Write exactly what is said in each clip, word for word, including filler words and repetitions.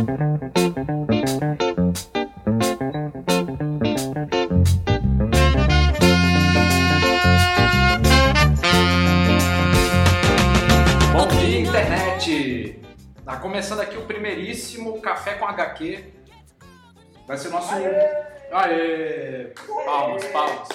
Bom dia, internet! Tá começando aqui o primeiríssimo Café com agá quê. Vai ser o nosso... Aê! Aê! Palmas, palmas.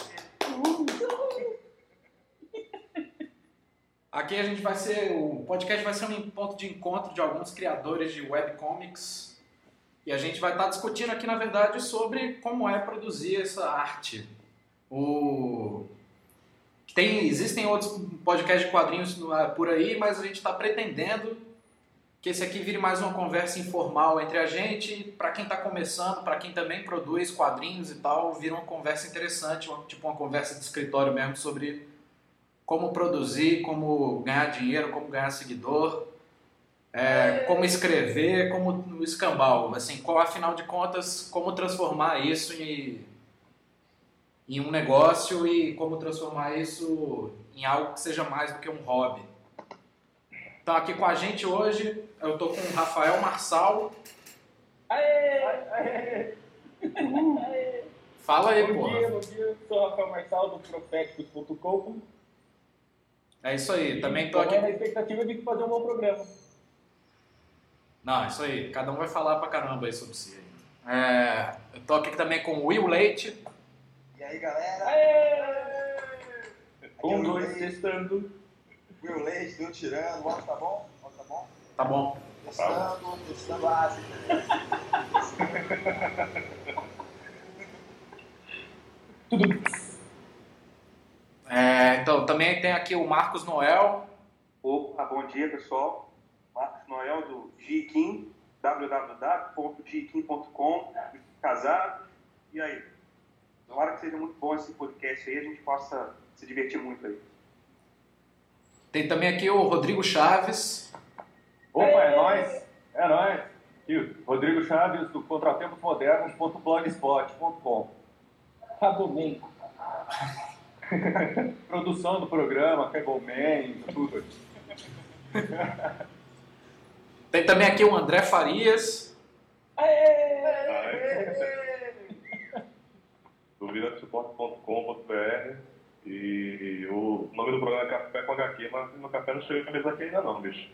Aqui a gente vai ser... O podcast vai ser um ponto de encontro de alguns criadores de webcomics. E a gente vai estar discutindo aqui, na verdade, sobre como é produzir essa arte. O... Tem, existem outros podcasts de quadrinhos por aí, mas a gente está pretendendo que esse aqui vire mais uma conversa informal entre a gente. Para quem está começando, para quem também produz quadrinhos e tal, vira uma conversa interessante, uma, tipo uma conversa de escritório mesmo, sobre como produzir, como ganhar dinheiro, como ganhar seguidor, é, como escrever, como no escambau, assim, qual, afinal de contas, como transformar isso em... em um negócio e como transformar isso em algo que seja mais do que um hobby. Então aqui com a gente hoje, eu tô com o Rafael Marçal. Aê! Aê! Aê! Fala aí, bom porra. Bom dia, bom dia. Sou o Rafael Marçal do Proféticos ponto com. É isso aí, também tô aqui... Estou na expectativa de fazer um bom programa. Não, é isso aí, cada um vai falar pra caramba aí sobre si. É, eu tô aqui também com o Will Leite. E aí, galera? Aê! Um, dois, testando. Will Leite, deu tirando. O áudio tá bom? O áudio tá bom? Tá bom. Testando, testando a asa. Tudo. É, então, também tem aqui o Marcos Noel. Opa, bom dia, pessoal. Marcos Noel do Gikin, w w w ponto gikin ponto com, casado. E aí? Tomara que seja muito bom esse podcast aí, a gente possa se divertir muito aí. Tem também aqui o Rodrigo Chaves. Opa, é nóis! É nóis! Aqui, Rodrigo Chaves do contratempos modernos ponto blogspot ponto com. Caboman. Produção do programa, Caboman, tudo. Tem também aqui o André Farias. Aê! Aê! Do vida suporte ponto com ponto b r. E o nome do programa é Café com agá quê, mas no café não chegou a cabeça aqui ainda não, bicho.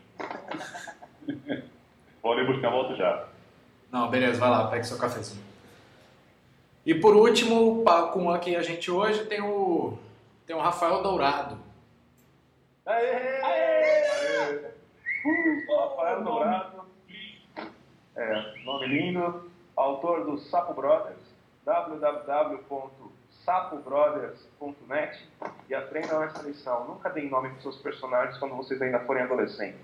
Pode buscar, volto já. Não, beleza, vai lá, pega seu cafezinho. E por último, com aqui a gente hoje, tem o, tem o Rafael Dourado. Aê! Aê! Uh, Rafael Dourado. É, nome lindo, autor do Sapo Brothers, w w w ponto sapo brothers ponto net, e aprendam essa lição: nunca deem nome para seus personagens quando vocês ainda forem adolescentes.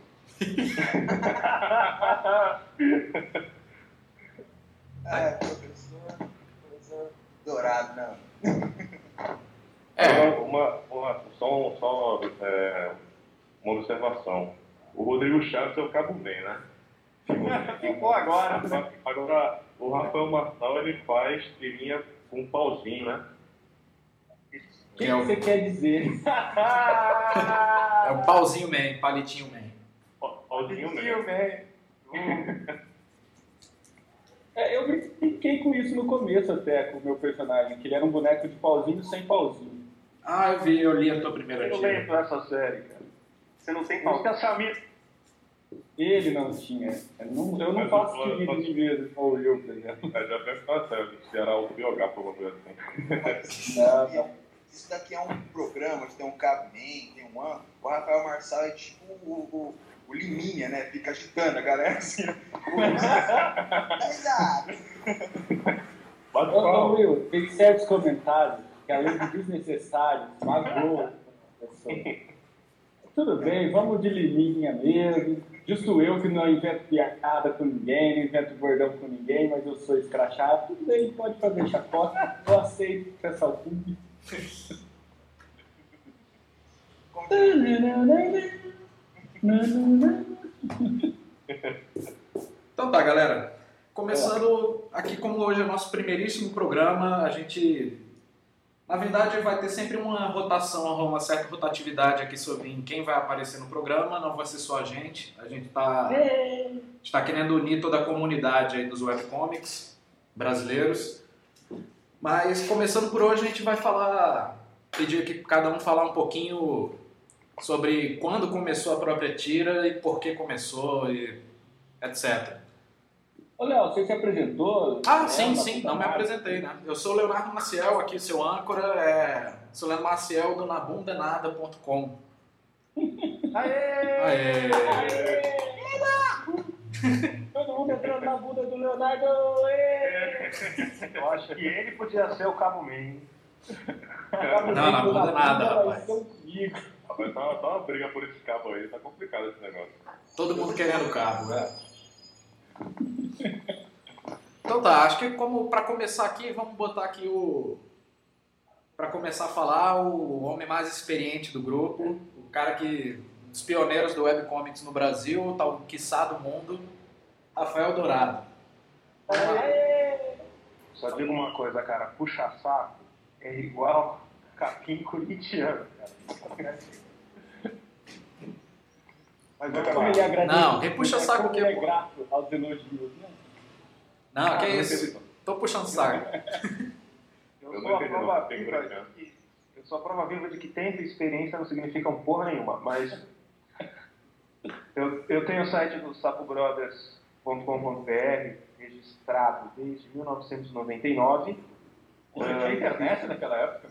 É, professor, professor Dourado, não. É. Uma, uma, só um, só é, uma observação. O Rodrigo Chaves é o Cabo Bem, né? Ficou agora. Agora, o Rafael Marçal, ele faz tirinha com um pauzinho, né? O que, que você quer dizer? É o pauzinho man, palitinho man. Pauzinho Palitinho mesmo. man. É, eu brinquei com isso no começo até, com o meu personagem, que ele era um boneco de pauzinho sem pauzinho. Ah, eu vi, eu li a tua primeira Eu tira. lembro dessa série, cara. Você não tem pauta. Ele não tinha. Eu não, eu não Mas faço eu- tiro de mesa, ou eu, por exemplo. É, já deve ficar sério, se era autobiográfico ou alguma coisa assim. Não, não. Isso daqui é um programa, tem um Cabman, tem um ano. O Rafael Marçal é tipo o, o, o Liminha, né? Fica agitando a galera assim. Exato! Bate Ô, ô, palma. Will, tem certos comentários que além de desnecessários, magoam a pessoa. Tudo bem, vamos de liminha mesmo. Justo eu que não invento piada com ninguém, não invento bordão com ninguém, mas eu sou escrachado. Tudo bem, pode fazer chacota, eu aceito essa alcunha. Então tá, galera. Começando aqui, como hoje é o nosso primeiríssimo programa, a gente Na verdade, vai ter sempre uma rotação, uma certa rotatividade aqui sobre em quem vai aparecer no programa, não vai ser só a gente. A gente está tá querendo unir toda a comunidade aí dos webcomics brasileiros. Mas, começando por hoje, a gente vai falar, pedir que cada um falar um pouquinho sobre quando começou a própria tira e por que começou, e etcétera. Ô, Léo, você se apresentou? Ah, é, sim, sim, não me marca. apresentei, né? Eu sou o Leonardo Maciel, aqui seu âncora, é... sou o Leonardo Maciel do nabundanada ponto com. Aê! Aê! Todo mundo entrando na bunda do Leonardo! Aê! Eu acho que ele podia ser o Cabo Man. Não, na bunda nada, rapaz. Rapaz, tá, tá uma briga por esse cabo aí, tá complicado esse negócio. Todo mundo querendo cabo, né? Então tá, acho que como para começar aqui, vamos botar aqui o... Para começar a falar, o homem mais experiente do grupo, o cara que... dos pioneiros do webcomics no Brasil, tal, quiçá do mundo, Rafael Dourado. Só digo uma coisa, cara, puxa-saco é igual capim corintiano, cara. Mas é como ele é agradecido. Não, quem puxa saco como que ele é pô. grato aos elogios, né? Não, que isso? Tô puxando saco. Eu Eu sou não a entendi, prova não. Tem viva grande de chance. que eu sou a prova viva de que tempo e experiência não significam porra nenhuma, mas eu, eu tenho o site do sapo brothers ponto com ponto b r registrado desde mil novecentos e noventa e nove. Pô, já tinha internet naquela época.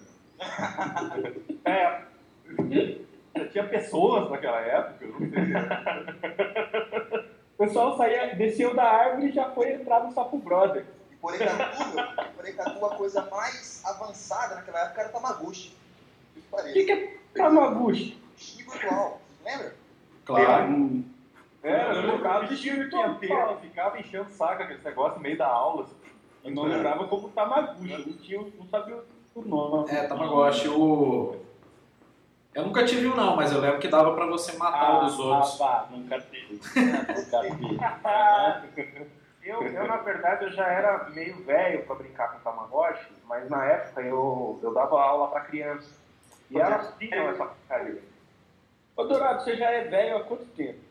É, Já tinha pessoas naquela época, eu não sei. O pessoal saía, desceu da árvore e já foi entrar no Sapo Brothers. E Porecatu, Porecatu, a coisa mais avançada naquela época era Tamagotchi. Que O parece. que, que é Tamaguchi? Bichinho virtual. Lembra? Claro. É, eu lembrava de Bichinho filme que inteiro. ficava enchendo o saco aquele negócio no meio da aula. Assim, e não lembrava como Tamaguchi. Eu não, tinha, não sabia o nome. É, Tamagotchi, o... Eu nunca tive um não, mas eu lembro que dava pra você matar um dos outros. Ah, vá, nunca teve. Nunca teve. eu, eu, na verdade, eu já era meio velho para brincar com Tamagotchi, mas na época eu, eu dava aula para criança. E elas tinham essa porcaria. Ô, Dourado, você já é velho há quanto tempo?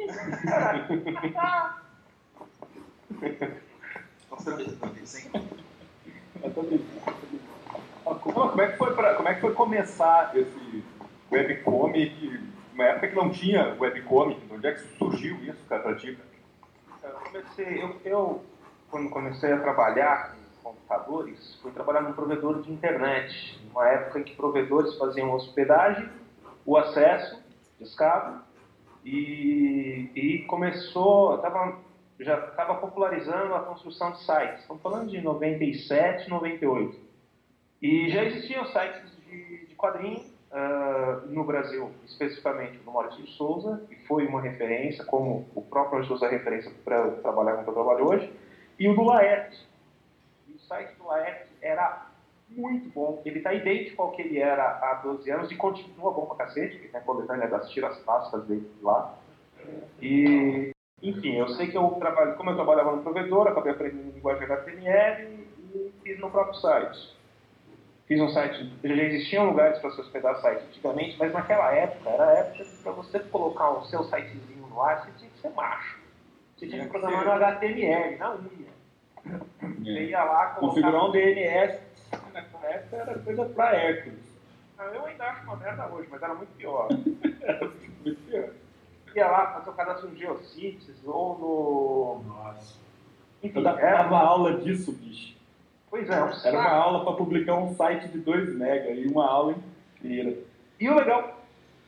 Eu tô brincando. Como, como, é que foi pra, como é que foi começar esse webcomic? Uma época que não tinha webcomic. Onde é que surgiu isso, cara, pra ti? Eu comecei, eu, eu quando comecei a trabalhar com computadores, fui trabalhar num provedor de internet. Uma época em que provedores faziam hospedagem, o acesso, discado, e, e começou, eu tava, já estava popularizando a construção de sites. Estamos falando de noventa e sete, noventa e oito. E já existiam sites de, de quadrinho uh, no Brasil, especificamente no Maurício de Souza, que foi uma referência, como o próprio Maurício de Souza é referência para trabalhar com o que eu trabalho hoje, e o do Laerte. E o site do Laerte era muito bom, ele está idêntico ao que ele era há doze anos e continua bom pra cacete, porque tem a coletânea das tiras plásticas dele lá. E, enfim, eu sei que eu trabalho, como eu trabalhava no provedor, acabei aprendendo linguagem H T M L e fiz no próprio site. Fiz um site, já existiam lugares para se hospedar site antigamente, mas naquela época, era a época que para você colocar o seu sitezinho no ar, você tinha que ser macho. Você tinha que programar no H T M L, na unha. Você ia lá colocar... Configurar um D N S naquela época era coisa pra Hércules. Eu ainda acho uma merda hoje, mas era muito pior. Muito pior. Ia lá fazer o cadastro no Geocities ou no... Nossa. Enfim, Eu dava era... aula disso, bicho. Pois é, um Era saco. uma aula para publicar um site de dois mega e uma aula inteira. E o legal,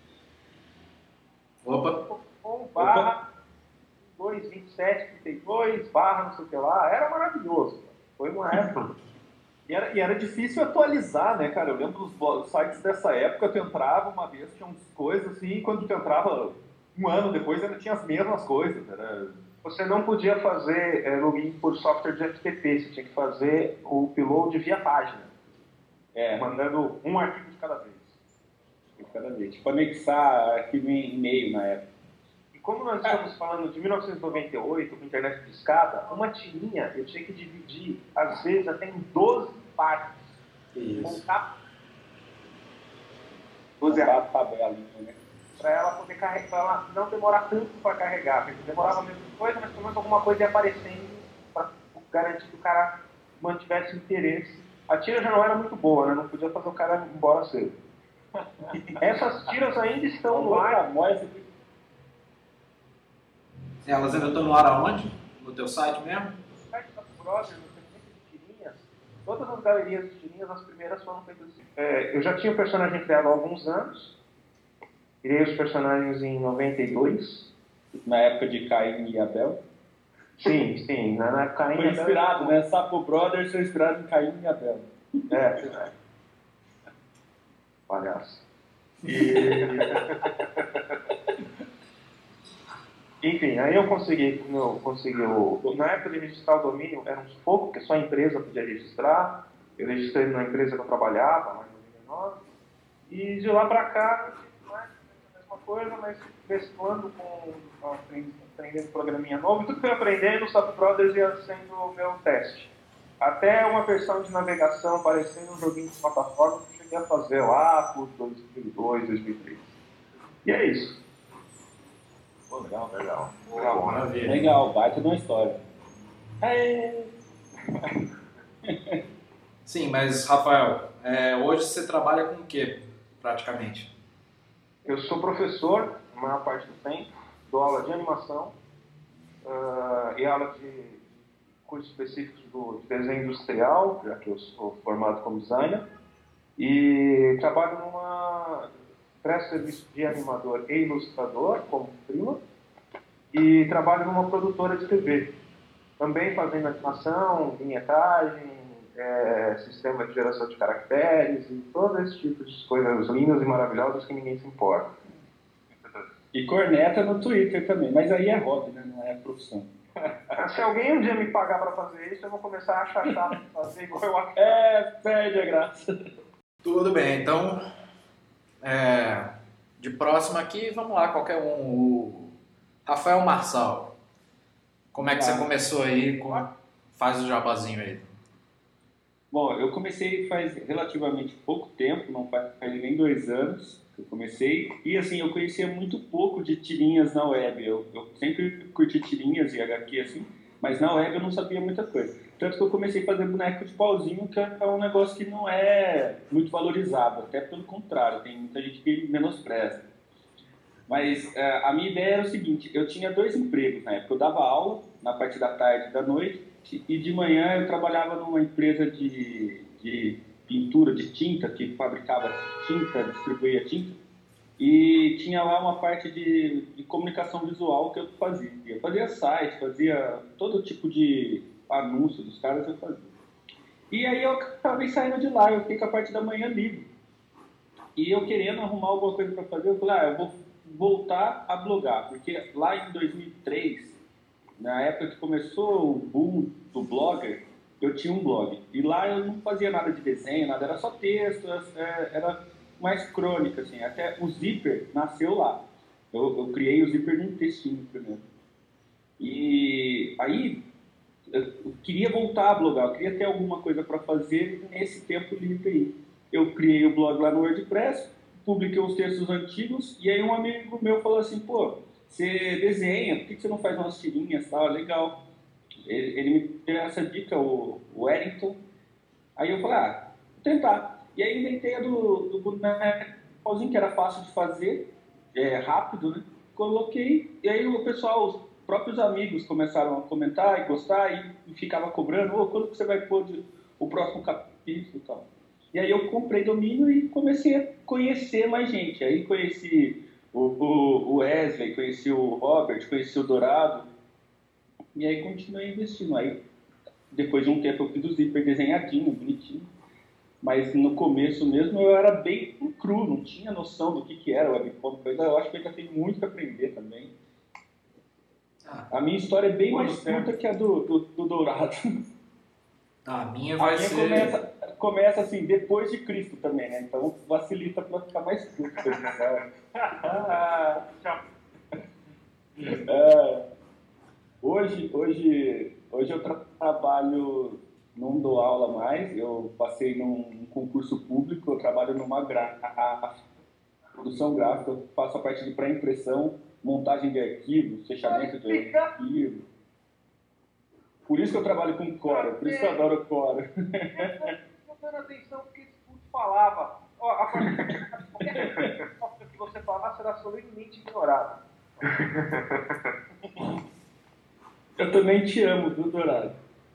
Opa. um barra duzentos e vinte e sete, trinta e dois, barra não sei o que lá, era maravilhoso. Foi uma época. E era, e era difícil atualizar, né, cara? Eu lembro dos blog- sites dessa época, tu entrava uma vez, tinha umas coisas assim, e quando tu entrava um ano depois, ainda tinha as mesmas coisas. Era... Você não podia fazer é, login por software de F T P, você tinha que fazer o upload via página, É, mandando um arquivo de cada vez. cada vez. Tipo, anexar arquivo em e-mail na época. E como nós estamos falando de mil novecentos e noventa e oito, com internet de escada, uma tirinha eu tinha que dividir, às vezes, até em doze partes. Isso. Montar doze a tabelinha, né? Para ela poder carregar, para ela não demorar tanto para carregar. Porque demorava a mesma coisa, mas pelo menos alguma coisa ia aparecendo para garantir que o cara mantivesse interesse. A tira já não era muito boa, né? Não podia fazer o cara ir embora cedo. Essas tiras ainda estão no ar. Elas ainda estão no ar aonde? No teu site mesmo? No site da Brother, no segmento de tirinhas, todas as galerias de tirinhas, as primeiras foram feitas assim. É, eu já tinha o personagem criado há alguns anos. Criei os personagens em noventa e dois. Na época de Caim e Abel. Sim, sim. Na época Caim foi e inspirado, Abel. né? Sapo Brothers foi inspirado em Caim e Abel. É, é. Palhaço. E... Enfim, aí eu consegui, eu consegui o... Na época de registrar o domínio, era um sufoco, porque só a empresa podia registrar. Eu registrei na empresa que eu trabalhava, lá em noventa e nove. E de lá pra cá, não é a mesma coisa, mas mesclando com... aprendendo programinha novo. Tudo que eu aprendendo, o Sapo Brothers ia sendo o meu teste. Até uma versão de navegação aparecendo um joguinho de plataforma que eu cheguei a fazer lá por dois mil e dois, dois mil e três. E é isso. Pô, legal, legal. Legal, maravilha. Legal, baita de uma história. É... Sim, mas Rafael, é, hoje você trabalha com o que, praticamente? Eu sou professor, a maior parte do tempo, dou aula de animação uh, e aula de cursos específicos do desenho industrial, já que eu sou formado como designer, e trabalho numa presto serviço de animador e ilustrador, como freela, e trabalho numa produtora de T V, também fazendo animação, vinhetagem, é, sistema de geração de caracteres e todo esse tipo de coisas lindas e maravilhosas que ninguém se importa. E corneta no Twitter também, mas aí é hobby, né? Não é profissão. Se alguém um dia me pagar pra fazer isso, eu vou começar a achar chato fazer igual eu acho. É, perde a graça. Tudo bem, então, é, de próximo aqui, vamos lá, qualquer um. O Rafael Marçal, como é que Ah. você começou aí? Com, faz o jabazinho aí. Bom, eu comecei faz relativamente pouco tempo, não faz nem dois anos que eu comecei. E assim, eu conhecia muito pouco de tirinhas na web. Eu, eu sempre curti tirinhas e agá quê assim, mas na web eu não sabia muita coisa. Tanto que eu comecei a fazer boneco de pauzinho, que é um negócio que não é muito valorizado. Até pelo contrário, tem muita gente que menospreza. Mas é, a minha ideia era o seguinte, eu tinha dois empregos na época. Eu dava aula na parte da tarde e da noite, e de manhã eu trabalhava numa empresa de, de pintura, de tinta, que fabricava tinta, distribuía tinta, e tinha lá uma parte de, de comunicação visual que eu fazia. Eu fazia site, fazia todo tipo de anúncio dos caras, eu fazia. E aí eu acabei saindo de lá, eu fiquei com a parte da manhã livre. E eu querendo arrumar alguma coisa para fazer, eu falei, ah, eu vou voltar a blogar, porque lá em dois mil e três, na época que começou o boom do blogger, eu tinha um blog. E lá eu não fazia nada de desenho, nada, era só texto, era mais crônica, assim. Até o Zipper nasceu lá. Eu, eu criei o Zipper num textinho primeiro. E aí eu queria voltar a blogar, eu queria ter alguma coisa para fazer nesse tempo livre aí. Eu criei o blog lá no WordPress, publiquei uns textos antigos, e aí um amigo meu falou assim, pô, você desenha, por que você não faz umas tirinhas e tal? Legal. Ele, ele me deu essa dica, o, o Wellington. Aí eu falei, ah, vou tentar. E aí inventei a do, do bonecozinho, que era fácil de fazer, é, rápido, né? Coloquei, e aí o pessoal, os próprios amigos começaram a comentar e gostar, e, e ficava cobrando, ô, quando que você vai pôr de, o próximo capítulo e tal. E aí eu comprei domínio e comecei a conhecer mais gente. Aí conheci o, o, o Wesley, conheci o Robert, conheci o Dourado. E aí continuei investindo. Aí, depois de um tempo, eu fiz o Zipper desenhadinho, bonitinho. Mas no começo mesmo eu era bem cru, não tinha noção do que, que era webcomic. Eu acho que eu ainda tenho muito para aprender também. A minha história é bem mais curta que a do, do, do Dourado. A minha vai a minha ser... começa, começa assim, depois de Cristo também, né? Então facilita para ficar mais curto. é, hoje, hoje, hoje eu tra trabalho, não dou aula mais, eu passei num, num concurso público, eu trabalho numa gráfica produção gráfica, eu faço a parte de pré-impressão, montagem de arquivos, fechamento de arquivos. Por isso que eu trabalho com Corel, por isso que eu adoro Corel. Estou dando atenção porque esse puto falava. Ó, a partir de qualquer coisa que você falar será solenemente ignorado. Eu também te amo, viu, Dourado?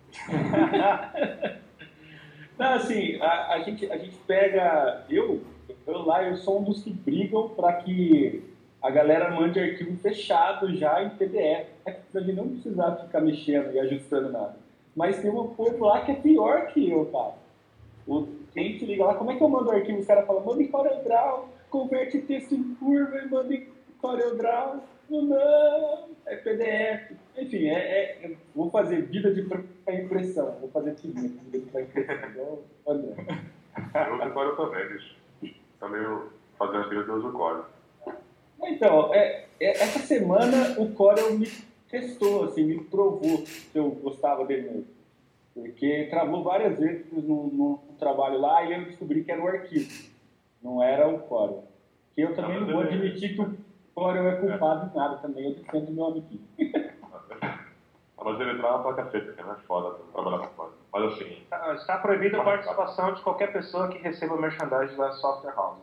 Não, assim, a, a, gente, a gente pega... Eu, eu lá, eu sou um dos que brigam para que a galera mande arquivo fechado já em P D F. É pra gente não precisar ficar mexendo e ajustando nada. Mas tem um povo lá que é pior que eu, cara. O cliente liga lá, como é que eu mando o arquivo? Os caras falam, manda em CorelDRAW, converte texto em curva e manda em CorelDRAW. Não, é P D F. Enfim, é, é, é, vou fazer vida de pré-impressão. Vou fazer filhinha, vida de pré-impressão. Igual o André. Eu uso Corel também, bicho. Também eu fazendo as coisas eu uso Corel. Então, é, é, essa semana o Corel me testou, assim, me provou se eu gostava dele mesmo. Porque travou várias vezes no, no trabalho lá e eu descobri que era o arquivo, não era o Corel. Que eu também não, não vou admitir que o Corel é culpado em nada também, eu defendo meu amiguinho. Mas ele trava pra cacete, que é mais foda trabalhar com Corel. Mas assim... Está, está proibida a participação de qualquer pessoa que receba merchandising da Software House.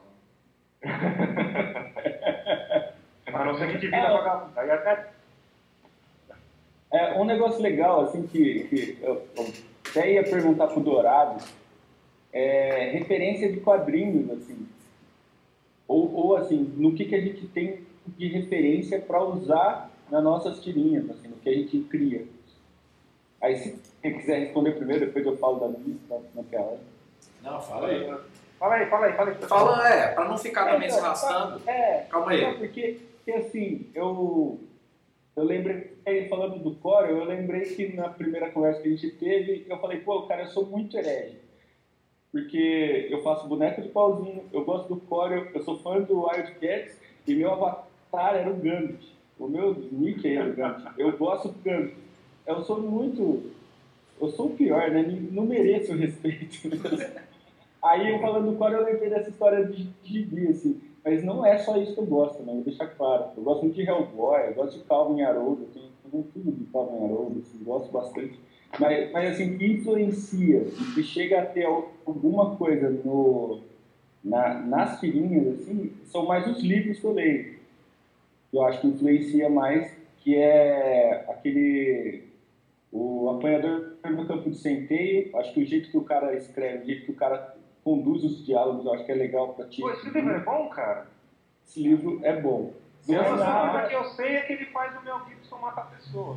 A não ser que divida é, vagabundo. Aí até... É um negócio legal, assim, que, que eu, eu até ia perguntar pro Dourado, é referência de quadrinhos, assim. Ou, ou assim, no que, que a gente tem de referência para usar nas nossas tirinhas, assim, no que a gente cria. Aí, se você quiser responder primeiro, depois eu falo da minha, na tela. Não, fala aí. Fala aí, fala aí, fala aí. Fala, é, para não ficar também se arrastando. É, calma aí. É, porque, porque, assim, eu... Eu lembrei, falando do Corel, eu lembrei que na primeira conversa que a gente teve, eu falei, pô, cara, eu sou muito herege. Porque eu faço boneco de pauzinho, eu gosto do Corel, eu sou fã do Wildcats e meu avatar era o Gambit. O meu nick era o Gambit. Eu gosto do Gambit. Eu sou muito... Eu sou o pior, né? Não mereço o respeito. Aí, eu falando do Corel, eu lembrei dessa história de gibi, assim. Mas não é só isso que eu gosto, né? Vou deixar claro. Eu gosto muito de Hellboy, eu gosto de Calvin Haroldo, eu tenho tudo de Calvin Haroldo, assim, gosto bastante. Mas, mas assim, que influencia, que chega a ter alguma coisa no, na, nas tirinhas, assim, são mais os livros que eu leio. Eu acho que influencia mais, que é aquele... O Apanhador no Campo de Centeio. Acho que o jeito que o cara escreve, o jeito que o cara conduz os diálogos, eu acho que é legal pra ti. Pô, esse livro é bom, cara? Esse livro é bom. Se Não é a coisa nada... que eu sei é que ele faz o Mel Gibson matar pessoas.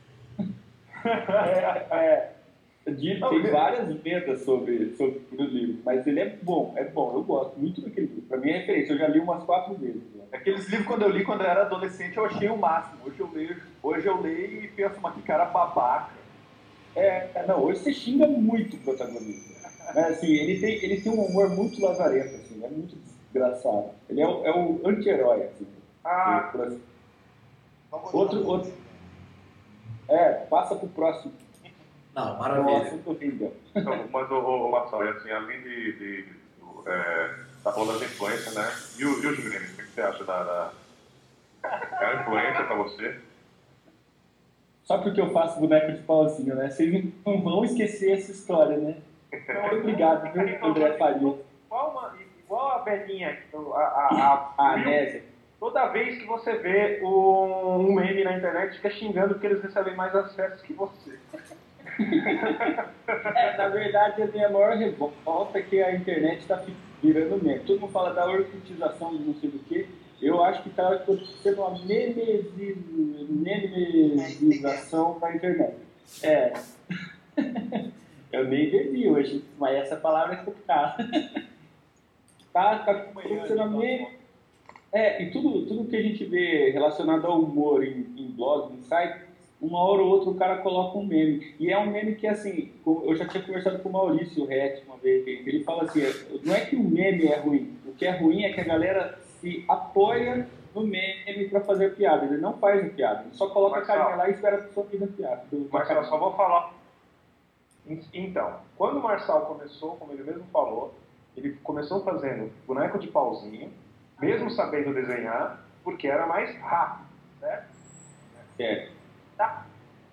é, é, de, tem várias lendas sobre, sobre o livro, mas ele é bom, é bom, eu gosto muito daquele livro. Pra mim é referência, eu já li umas quatro vezes. Né? Aqueles livros, quando eu li quando eu era adolescente, eu achei o máximo. Hoje eu leio, hoje eu leio e penso, mas que cara babaca. É, não, hoje você xinga muito o protagonista. Mas, assim, ele tem, ele tem um humor muito lazarento, assim, é muito desgraçado. Ele é o, é o anti-herói, assim. Ah. Por assim. Outro, outro... É, passa pro próximo. Não, maravilha. Então, mas, o, o, o Marcelo, assim, além de... de é, tá falando das influências, né? E, o, e os meninos, o que você acha da... da... É uma influência pra você? Só porque eu faço boneco de pauzinho, né? Vocês não vão esquecer essa história, né? Muito obrigado, viu, André Faria. Igual, uma, igual a velhinha, a, a, a, a Nésia. Toda vez que você vê um, um meme na internet, fica xingando porque eles recebem mais acessos que você. É, na verdade, a minha maior revolta é que a internet está virando meme. Todo mundo fala da orcutização de não sei do que. Eu acho que está acontecendo uma memesização da internet. É. Eu nem bebi hoje, mas essa palavra é complicada. Tá, tá acontecendo meme. É, e tudo, tudo que a gente vê relacionado ao humor em, em blogs, em sites, uma hora ou outra o cara coloca um meme. E é um meme que, assim, eu já tinha conversado com o Maurício Rett uma vez, ele fala assim, não é que o meme é ruim, o que é ruim é que a galera se apoia no meme para fazer piada. Ele não faz a piada, ele só coloca a carinha lá e espera a pessoa vir a piada. Mas eu só vou falar. Então, quando o Marçal começou, como ele mesmo falou, ele começou fazendo boneco de pauzinho, mesmo sabendo desenhar, porque era mais rápido, certo? Certo. Tá.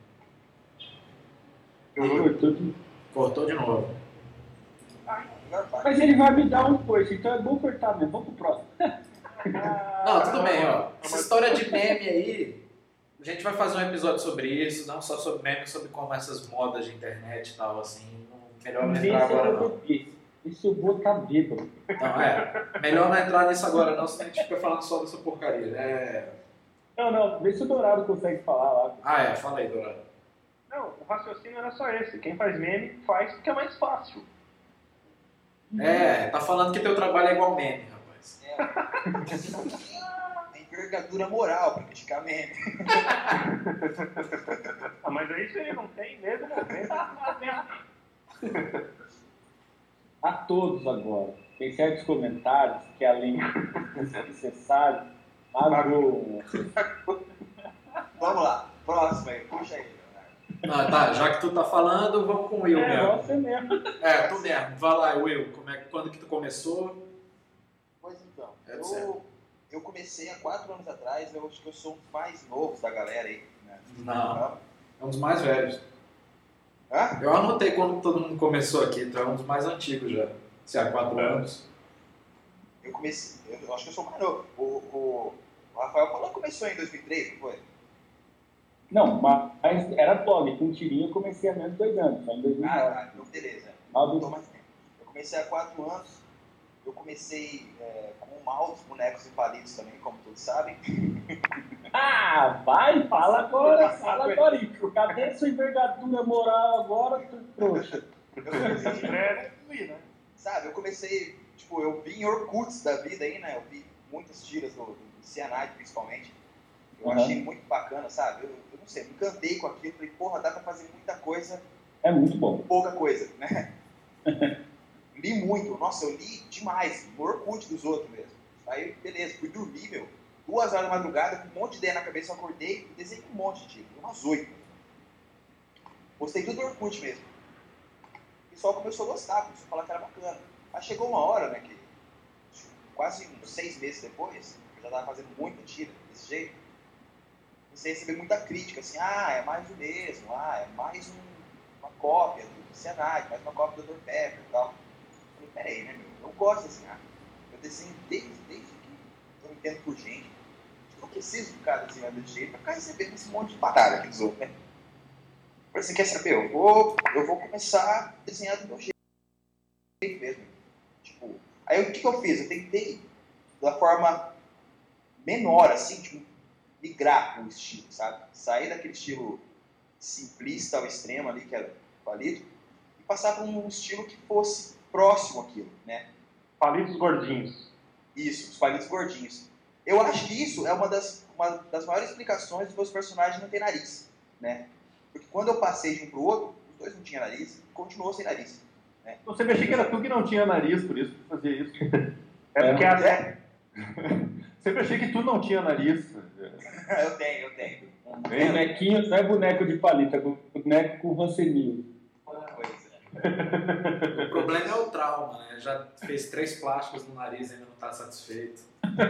Cortou de- Cortou de novo. Mas ele vai me dar um coisa, então é bom cortar mesmo. Vamos pro próximo. Não, tudo bem, ó. Essa história de meme aí, a gente vai fazer um episódio sobre isso, não só sobre meme, sobre como essas modas de internet e tal, assim. Melhor não entrar agora não. Esse eu vou tá bêbado. Não, é. Melhor não entrar nisso agora não, senão a gente fica falando só dessa porcaria, né? Não, não, vê se o Dourado consegue falar lá. Ah, é, fala aí, Dourado. Não, o raciocínio era só esse. Quem faz meme faz porque é mais fácil. É, tá falando que teu trabalho é igual meme, rapaz. É. Tem envergadura moral pra criticar meme. Ah, mas aí se ele não tem mesmo, não tem. A todos agora. Tem certos comentários que, além do necessário, magoam. Vamos lá, próximo aí, puxa aí, Leonardo. Ah, tá, já que tu tá falando, vamos com o Will É, mesmo. você mesmo. É, tu mesmo. Vai lá, Will, como é, quando que tu começou? Pois então, É de certo. eu, eu comecei há quatro anos atrás, eu acho que eu sou um dos mais novos da galera aí. Né? Não, é um dos mais velhos. Hã? Eu anotei quando todo mundo começou aqui, tu é um dos mais antigos já. Se há quatro É. anos. Eu comecei, eu acho que eu sou mais novo. O, o, o Rafael falou que começou em dois mil e três, não foi? Não, mas era blog. Com tirinho eu comecei há menos de dois anos, só em dois mil e Ah, nove. tá, então beleza. Ah, Não tô mais tempo. Eu comecei há quatro anos, eu comecei é, com mouse, bonecos e palitos também, como todos sabem. Ah, vai, fala agora, fala agora, Icaro. Cadê sua envergadura moral agora, tu trouxa? Eu comecei, É, né? sabe, eu comecei, tipo, eu vi em Orkuts da vida aí, né? Eu vi muitas tiras do, do Cianide, principalmente. Eu Uhum. achei muito bacana, sabe? Eu, eu não sei, me encantei com aquilo. Falei, porra, dá pra fazer muita coisa, É muito bom. pouca coisa, né? Li muito, nossa, eu li demais, no Orkut dos outros mesmo. Aí, beleza, fui dormir, meu, duas horas da madrugada, com um monte de ideia na cabeça, eu acordei, desenhei um monte de tiro, umas oito. Gostei tudo do Orkut mesmo. O pessoal começou a gostar, começou a falar que era bacana. Aí chegou uma hora, né, que quase uns seis meses depois, eu já tava fazendo muita tira desse jeito, comecei a receber muita crítica, assim, ah, é mais o mesmo, ah, é mais um, uma cópia do Cianide, mais uma cópia do doutor Pepper e tal. Eu falei, peraí, né, meu, eu gosto de desenhar. Eu desenho desde, desde que eu entendo por gente. Eu não preciso ficar desenhando desse jeito pra ficar recebendo esse monte de batalha aqui dos outros, né? Eu falei, você quer saber? Eu vou, eu vou começar a desenhar do meu jeito mesmo. Tipo, aí o que, que eu fiz? Eu tentei, da forma menor, assim, tipo, migrar pro estilo, sabe? Sair daquele estilo simplista ao extremo ali, que era palito, e passar para um estilo que fosse próximo àquilo, né? Palitos gordinhos. Isso, os palitos gordinhos. Eu acho que isso é uma das, uma das maiores explicações dos meus personagens não ter nariz, né? Porque quando eu passei de um pro outro, os dois não tinham nariz e continuou sem nariz. Né? Então, você achei que era tu que não tinha nariz, por isso que fazia isso. É porque a, É, Sempre achei que tu não tinha nariz. eu tenho, eu tenho. Bonequinho não é boneco de palito, é boneco com ranceninho. Pois é. O problema é o trauma, né? Já fez três plásticos no nariz e ainda não tá satisfeito.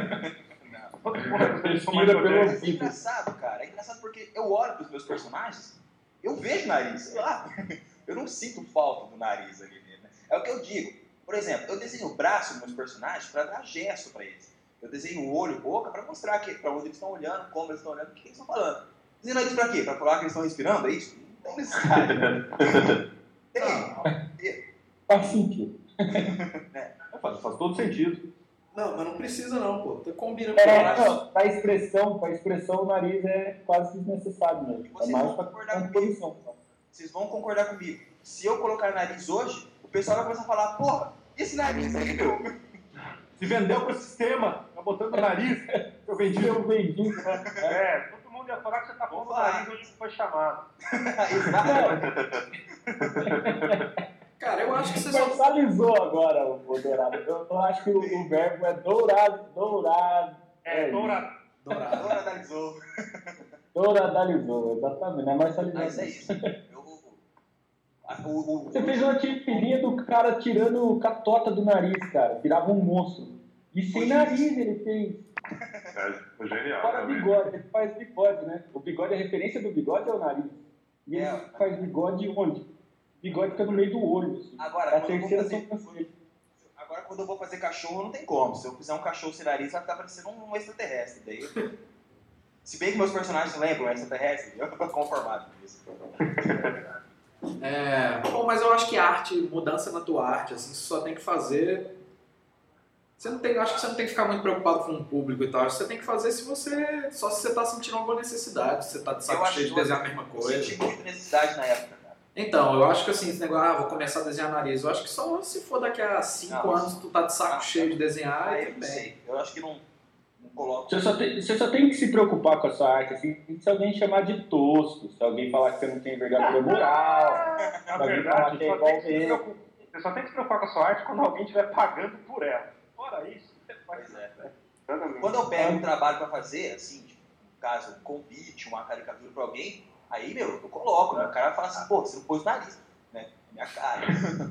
Respira pelo Mas é ouvido. engraçado, cara. É engraçado porque eu olho pros meus personagens, eu vejo nariz, sei lá. Eu não sinto falta do nariz ali mesmo. Né? É o que eu digo. Por exemplo, eu desenho o braço dos meus personagens para dar gesto para eles. Eu desenho o olho, boca, para mostrar que, para onde eles estão olhando, como eles estão olhando, o que eles estão falando. Desenho nariz para quê? Para falar que eles estão respirando? É isso? Não tem necessidade. Tem. Faz sentido. Faz, faz todo sentido. Não, mas não precisa não, pô. Tu combina com o É, braço. não, pra expressão, pra expressão o nariz é quase desnecessário mesmo. É Vocês mais vão pra concordar comigo. composição. Vocês vão concordar comigo. Se eu colocar nariz hoje, o pessoal vai começar a falar, porra, e esse nariz aí, meu? Se vendeu pro sistema, tá botando nariz, eu vendi. Eu vendi. é, todo mundo ia falar que você tá pondo o nariz onde foi chamado. Exato. Cara, eu acho que vocês vão... Personalizou agora o dourado. Eu, eu acho que o, o verbo é dourado, dourado. É, isso. dourado. Dourado. Agora analisou. Douradalizou, exatamente. Não é mais Mas é salização. isso. Eu, a- o, o, Você fez uma tirinha do cara tirando catota do nariz, cara. Tirava um monstro. E sem nariz ele tem. É genial. Fora também. bigode, ele faz bigode, né? O bigode, a referência do bigode é o nariz. E ele É. faz bigode onde? Bigode fica no meio do olho. Assim. Agora, a quando eu vou terceira fazer- sobrancelha. Agora, quando eu vou fazer cachorro, não tem como. Se eu fizer um cachorro sem nariz, vai ficar parecendo um extraterrestre. Daí... Se bem que meus personagens lembram extraterrestre, eu tô conformado com isso. É, bom, mas eu acho que arte, mudança na tua arte, assim, você só tem que fazer. Você não tem, eu acho que você não tem que ficar muito preocupado com o público e tal. Acho que você tem que fazer se você. Só se você tá sentindo alguma necessidade, se você tá de saco Eu acho cheio de que eu- desenhar a mesma Eu coisa. senti muita necessidade na época, cara. Então, eu acho que assim, esse negócio, ah, vou começar a desenhar nariz. Eu acho que só se for daqui a cinco Não, anos tu tá de saco ah, cheio de desenhar, Ah, aí eu tudo não bem. sei. Eu acho que não, não coloco. Você só, tem, você só tem que se preocupar com a sua arte, assim, se alguém chamar de tosco, se alguém falar que você não tem envergadura moral, Na se alguém falar verdade, que é só igual tem que se ele. preocupar- você só tem que se preocupar com a sua arte quando alguém estiver pagando por ela. Fora isso, você faz Pois é. Exatamente. Quando eu pego um trabalho pra fazer, assim, tipo, no caso, um convite, uma caricatura pra alguém, aí, meu, eu coloco, né? O cara fala assim, pô, você não pôs o nariz, né? Minha cara.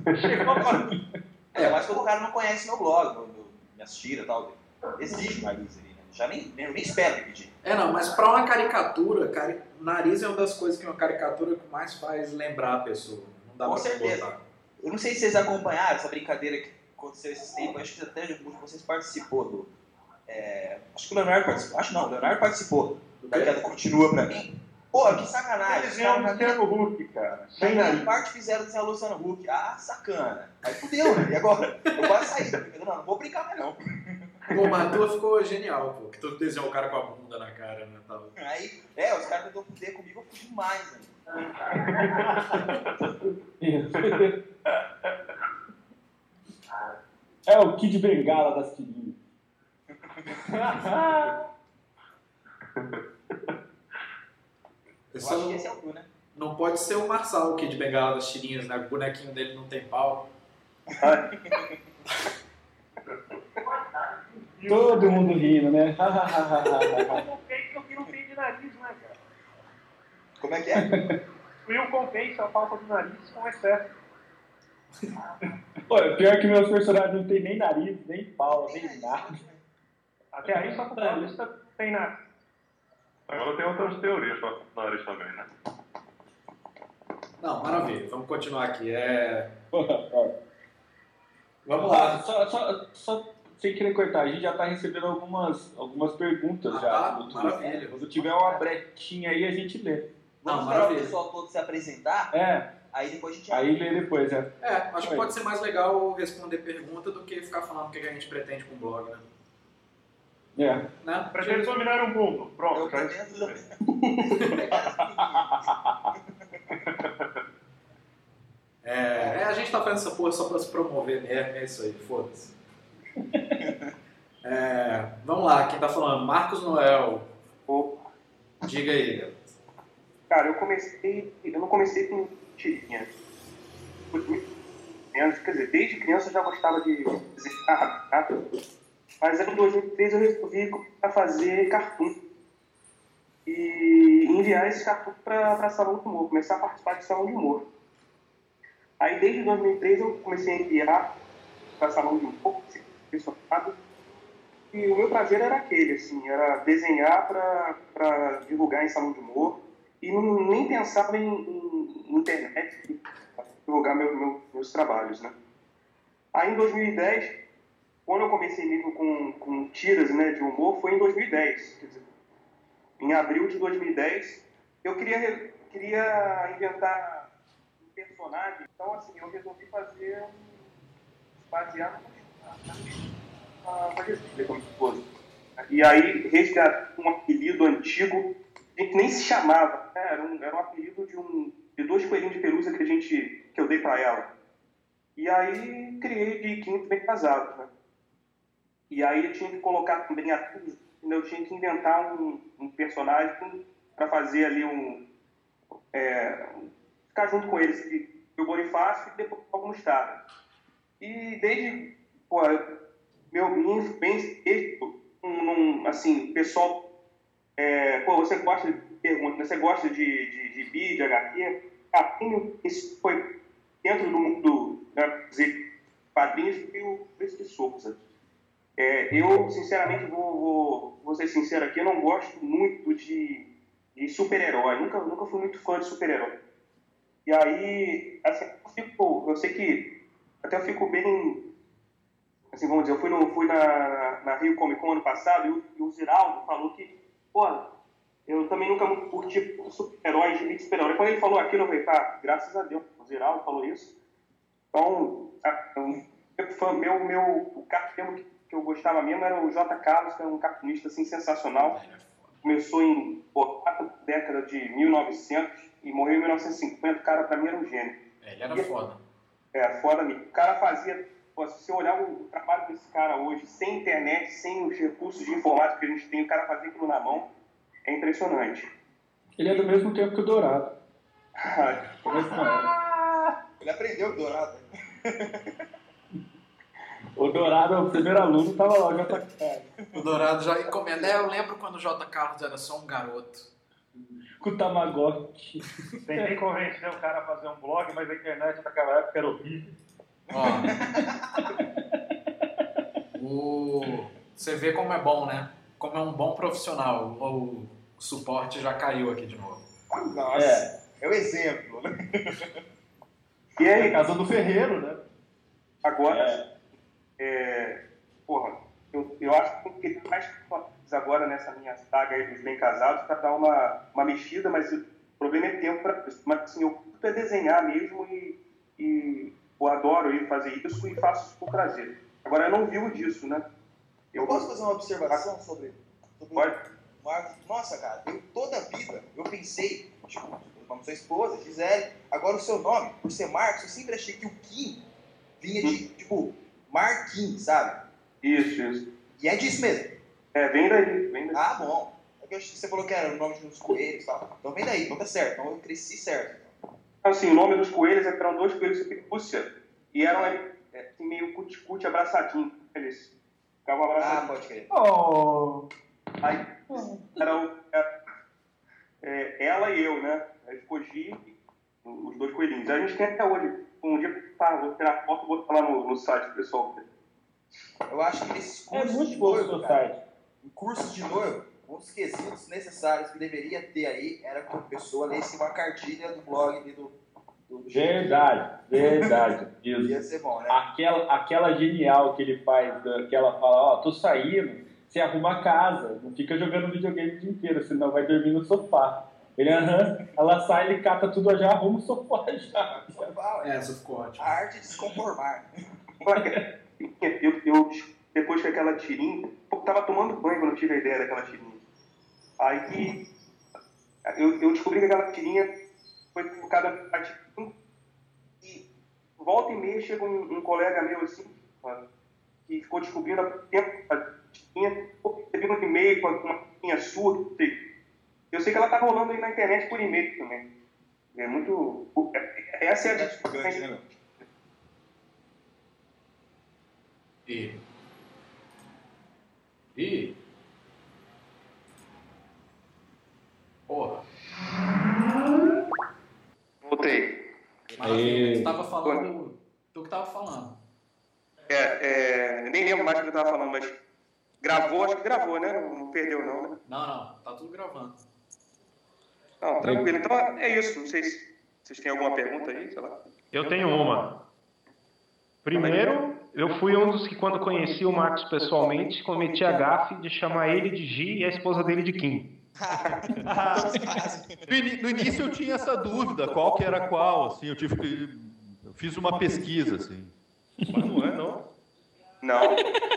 É, mas quando o cara não conhece meu blog, meu, meu, minhas tiras e tal, existe o nariz ali, né? Já nem, nem, nem espero me pedir. É, não, mas pra uma caricatura, cari... nariz é uma das coisas que uma caricatura que mais faz lembrar a pessoa. Não dá Com pra certeza. botar. Eu não sei se vocês acompanharam essa brincadeira que aconteceu esses tempos, acho que até algum de vocês participou do... é, acho que o Leonardo participou, acho não, o Leonardo participou da queda continua pra mim. Pô, que sacanagem. Eles Os iam caras no Luciano Huck, cara. na Sem minha nariz. parte fizeram desenhar o Luciano Huck. Ah, sacana. Aí fudeu, né? E agora? Eu quase saí. Tá ligado? Não, não vou brincar mais não. Pô, mas a tua ficou genial, pô. Que tu desenhou o cara com a bunda na cara, né? Tava... Aí, é, os caras tentou fuder comigo, eu fui demais, né? É o Kid Bengala das tirinhas. Eu Eu só acho não, que esse é o tu, né? não pode ser o Marçal, que de bengala das tirinhas, né? O bonequinho dele não tem pau. Todo mundo rindo, né? Eu que não tem de nariz, né, cara? Como é que é? O Will compensa a falta de nariz com excesso. Pô, pior que meus personagens não tem nem nariz, nem pau, nem nada. Até aí só com o paulista tem nariz. Agora tem outras teorias para o nariz também, né? Não, maravilha. Vamos continuar aqui. É... Ó, Vamos lá. Só, só, só sem querer cortar, a gente já está recebendo algumas, algumas perguntas Ah, já. tá? no Twitter. Maravilha. Quando tiver uma brechinha aí, a gente lê. Não, Vamos esperar o maravilha. pessoal todo se apresentar, É, aí depois a gente... aí lê depois, é. É, acho que pode ser mais legal responder pergunta do que ficar falando o que a gente pretende com o blog, né? É. né? Pretende dominar o mundo. Pronto, Eu já pretendo... É, é, a gente tá fazendo essa porra só pra se promover mesmo, é isso aí, foda-se. É, vamos lá, quem tá falando? Marcos Noel. Opa. Diga aí. Cara, eu comecei. Eu não comecei com tirinha. Fui muito criança, quer dizer, desde criança eu já gostava de desenhar, tá? Mas aí em dois mil e três eu resolvi começar a fazer cartoon. E enviar esse cartoon para salão de humor, começar a participar de salão de humor. Aí desde dois mil e três eu comecei a enviar para salão de humor, impressionado. E o meu prazer era aquele, assim, era desenhar para divulgar em salão de humor. E não, nem pensava em, em, em internet para divulgar meu, meu, meus trabalhos, né? Aí em dois mil e dez, quando eu comecei mesmo com, com tiras, né, de humor, foi em dois mil e dez. Quer dizer, em abril de dois mil e dez, eu queria, queria inventar um personagem. Então, assim, eu resolvi fazer um... baseado na Maria como esposa. E aí, resgatei um apelido antigo, a gente nem se chamava, né? Era, um, era um apelido de, um, de dois coelhinhos de pelúcia que, a gente, que eu dei para ela. E aí, criei de quinto bem casado, né? E aí, eu tinha que colocar também atores, eu tinha que inventar um, um personagem para fazer ali um... É, ficar junto com eles, que o Bonifácio e depois o Gustavo. E desde, pô, meu, minha influência, um, um, assim, pessoal, é, pô, você gosta de pergunta, você gosta de, de, de vídeo, de agá quê? Ah, isso foi dentro do mundo, né, dizer, quadrinhos, foi o Príncipe Souza. É, eu, sinceramente, vou, vou, vou ser sincero aqui, eu não gosto muito de, de super-herói. Nunca, nunca fui muito fã de super-herói. E aí, assim, eu, fico, eu sei que até eu fico bem... Assim, vamos dizer, eu fui, no, fui na, na Rio Comic Con ano passado e o, e o Ziraldo falou que, pô, eu também nunca curti super-heróis de super-herói. Quando ele falou aquilo, eu falei, tá, graças a Deus, o Ziraldo falou isso. Então, a, meu, meu, o cartão que, que eu gostava mesmo era o J. Carlos, que é um cartunista assim, sensacional. Começou em pô, década de mil e novecentos e morreu em mil novecentos e cinquenta. O cara, pra mim, era um gênio. É, ele era e, foda. É, foda mesmo. O cara fazia... Pô, se você olhar o trabalho desse cara hoje, sem internet, sem os recursos de informática que a gente tem, o cara fazia aquilo na mão, é impressionante. Ele é do mesmo tempo que o Dourado. Ele aprendeu o Dourado. O Dourado, o primeiro aluno, tava lá, o J. Carlos. O Dourado já encomenda. É, eu lembro quando o J. Carlos era só um garoto. Com o Tamagotchi. Tentei convencer o cara a fazer um blog, mas a internet naquela época era horrível. Ó, o... Você vê como é bom, né? Como é um bom profissional. O suporte já caiu aqui de novo. Nossa, é, é o exemplo, né? E aí, casa do Ferreiro, né? Agora, é. É, porra, eu, eu acho que tem que ter mais coisas agora nessa minha saga aí dos bem casados para dar uma, uma mexida, mas o problema é tempo para isso. Mas assim, eu curto é desenhar mesmo e, e eu adoro ir fazer isso e faço isso por prazer. Agora, eu não vivo disso, né? Eu, eu posso fazer uma observação sobre, sobre Pode. o Marcos? Nossa, cara, eu toda a vida eu pensei, tipo, como sua esposa, Gisele, agora o seu nome, por ser Marcos, eu sempre achei que o Kim vinha de, hum. tipo, Marquinhos, sabe? Isso, isso. E é disso mesmo. É, vem daí, vem daí. Ah, bom. É que eu achei que você falou que era o nome de uns coelhos e tal. Então vem daí, então tá certo. Então eu cresci certo. Assim, o nome dos coelhos é que eram dois coelhos de pelúcia e eram é, assim, meio cuticute abraçadinhos. Eles ficavam abraçadinhos. Ah, pode crer. Oh. Aí, era, o, era é, ela e eu, né? Aí ficou Gi, os dois coelhinhos. A gente tem até hoje. Um dia, tá, vou tirar foto e vou botar lá no, no site, pessoal. Eu acho que nesses cursos é muito de bom noivo, no cara, site. em cursos de noivo, um dos quesitos necessários que deveria ter aí era que a pessoa lesse uma cartilha do blog e do, do, do... Verdade, verdade. Isso. Ia ser bom, né? Aquela, aquela genial que ele faz, que ela fala, ó, oh, tô saindo, você arruma a casa, não fica jogando videogame o dia inteiro, senão vai dormir no sofá. Ele, aham, ela sai, ele cata tudo, já arruma o sofá já. Sofá, é, essa ficou ótimo. A arte de se conformar. Eu, eu, depois que aquela tirinha, eu tava tomando banho quando eu tive a ideia daquela tirinha. Aí eu, eu descobri que aquela tirinha foi colocada na tirinha e volta e meia chega um, um colega meu assim, que ficou descobrindo há tempo a tirinha, recebi um e-mail com uma tirinha sua, eu sei que ela tá rolando aí na internet por e-mail também. É muito... Essa é a gigante, né, meu? E... E... Porra. Voltei. Maravilha. Tu tava falando... Tu que tava falando. É, é... Nem lembro mais do que eu tava falando, mas... Gravou, acho que gravou, né? Não, não perdeu, não, né? Não, não. Tá tudo gravando. Não, tranquilo. Então é isso. Não sei se vocês têm alguma pergunta aí, sei lá. Eu tenho uma. Primeiro, eu fui um dos que, quando conheci o Marcos pessoalmente, cometi a gafe de chamar ele de Gi e a esposa dele de Kim. No início eu tinha essa dúvida, qual que era qual, assim, eu tive que... Eu fiz uma pesquisa, assim. Mas não é, não? Não.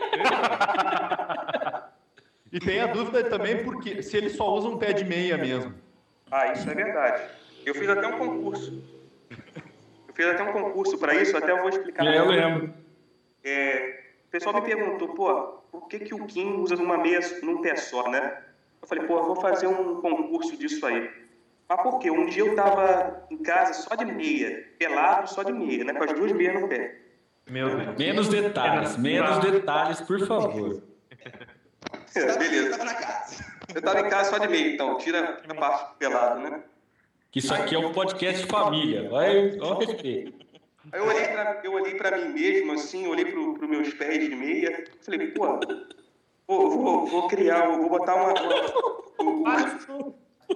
E tem a dúvida também porque se ele só usa um pé de meia mesmo. Ah, isso é verdade. Eu fiz até um concurso. Eu fiz até um concurso para isso, até eu vou explicar. É, eu lembro. É, o pessoal me perguntou, pô, por que, que o Kim usa uma meia num pé só, né? Eu falei, pô, eu vou fazer um concurso disso aí. Mas por quê? Um dia eu tava em casa só de meia, pelado só de meia, né? Com as duas meias no pé. Meu Deus. Menos detalhes, menos detalhes, por favor. É, beleza. Eu tava na casa. Eu tava em casa só de meia, então, tira a parte pelado, né? Que isso aqui é um podcast de família, vai ao respeito. Aí eu olhei pra, eu olhei pra mim mesmo, assim, olhei pro, pro meus pés de meia, falei, pô, vou, vou, vou criar, vou botar uma... uma...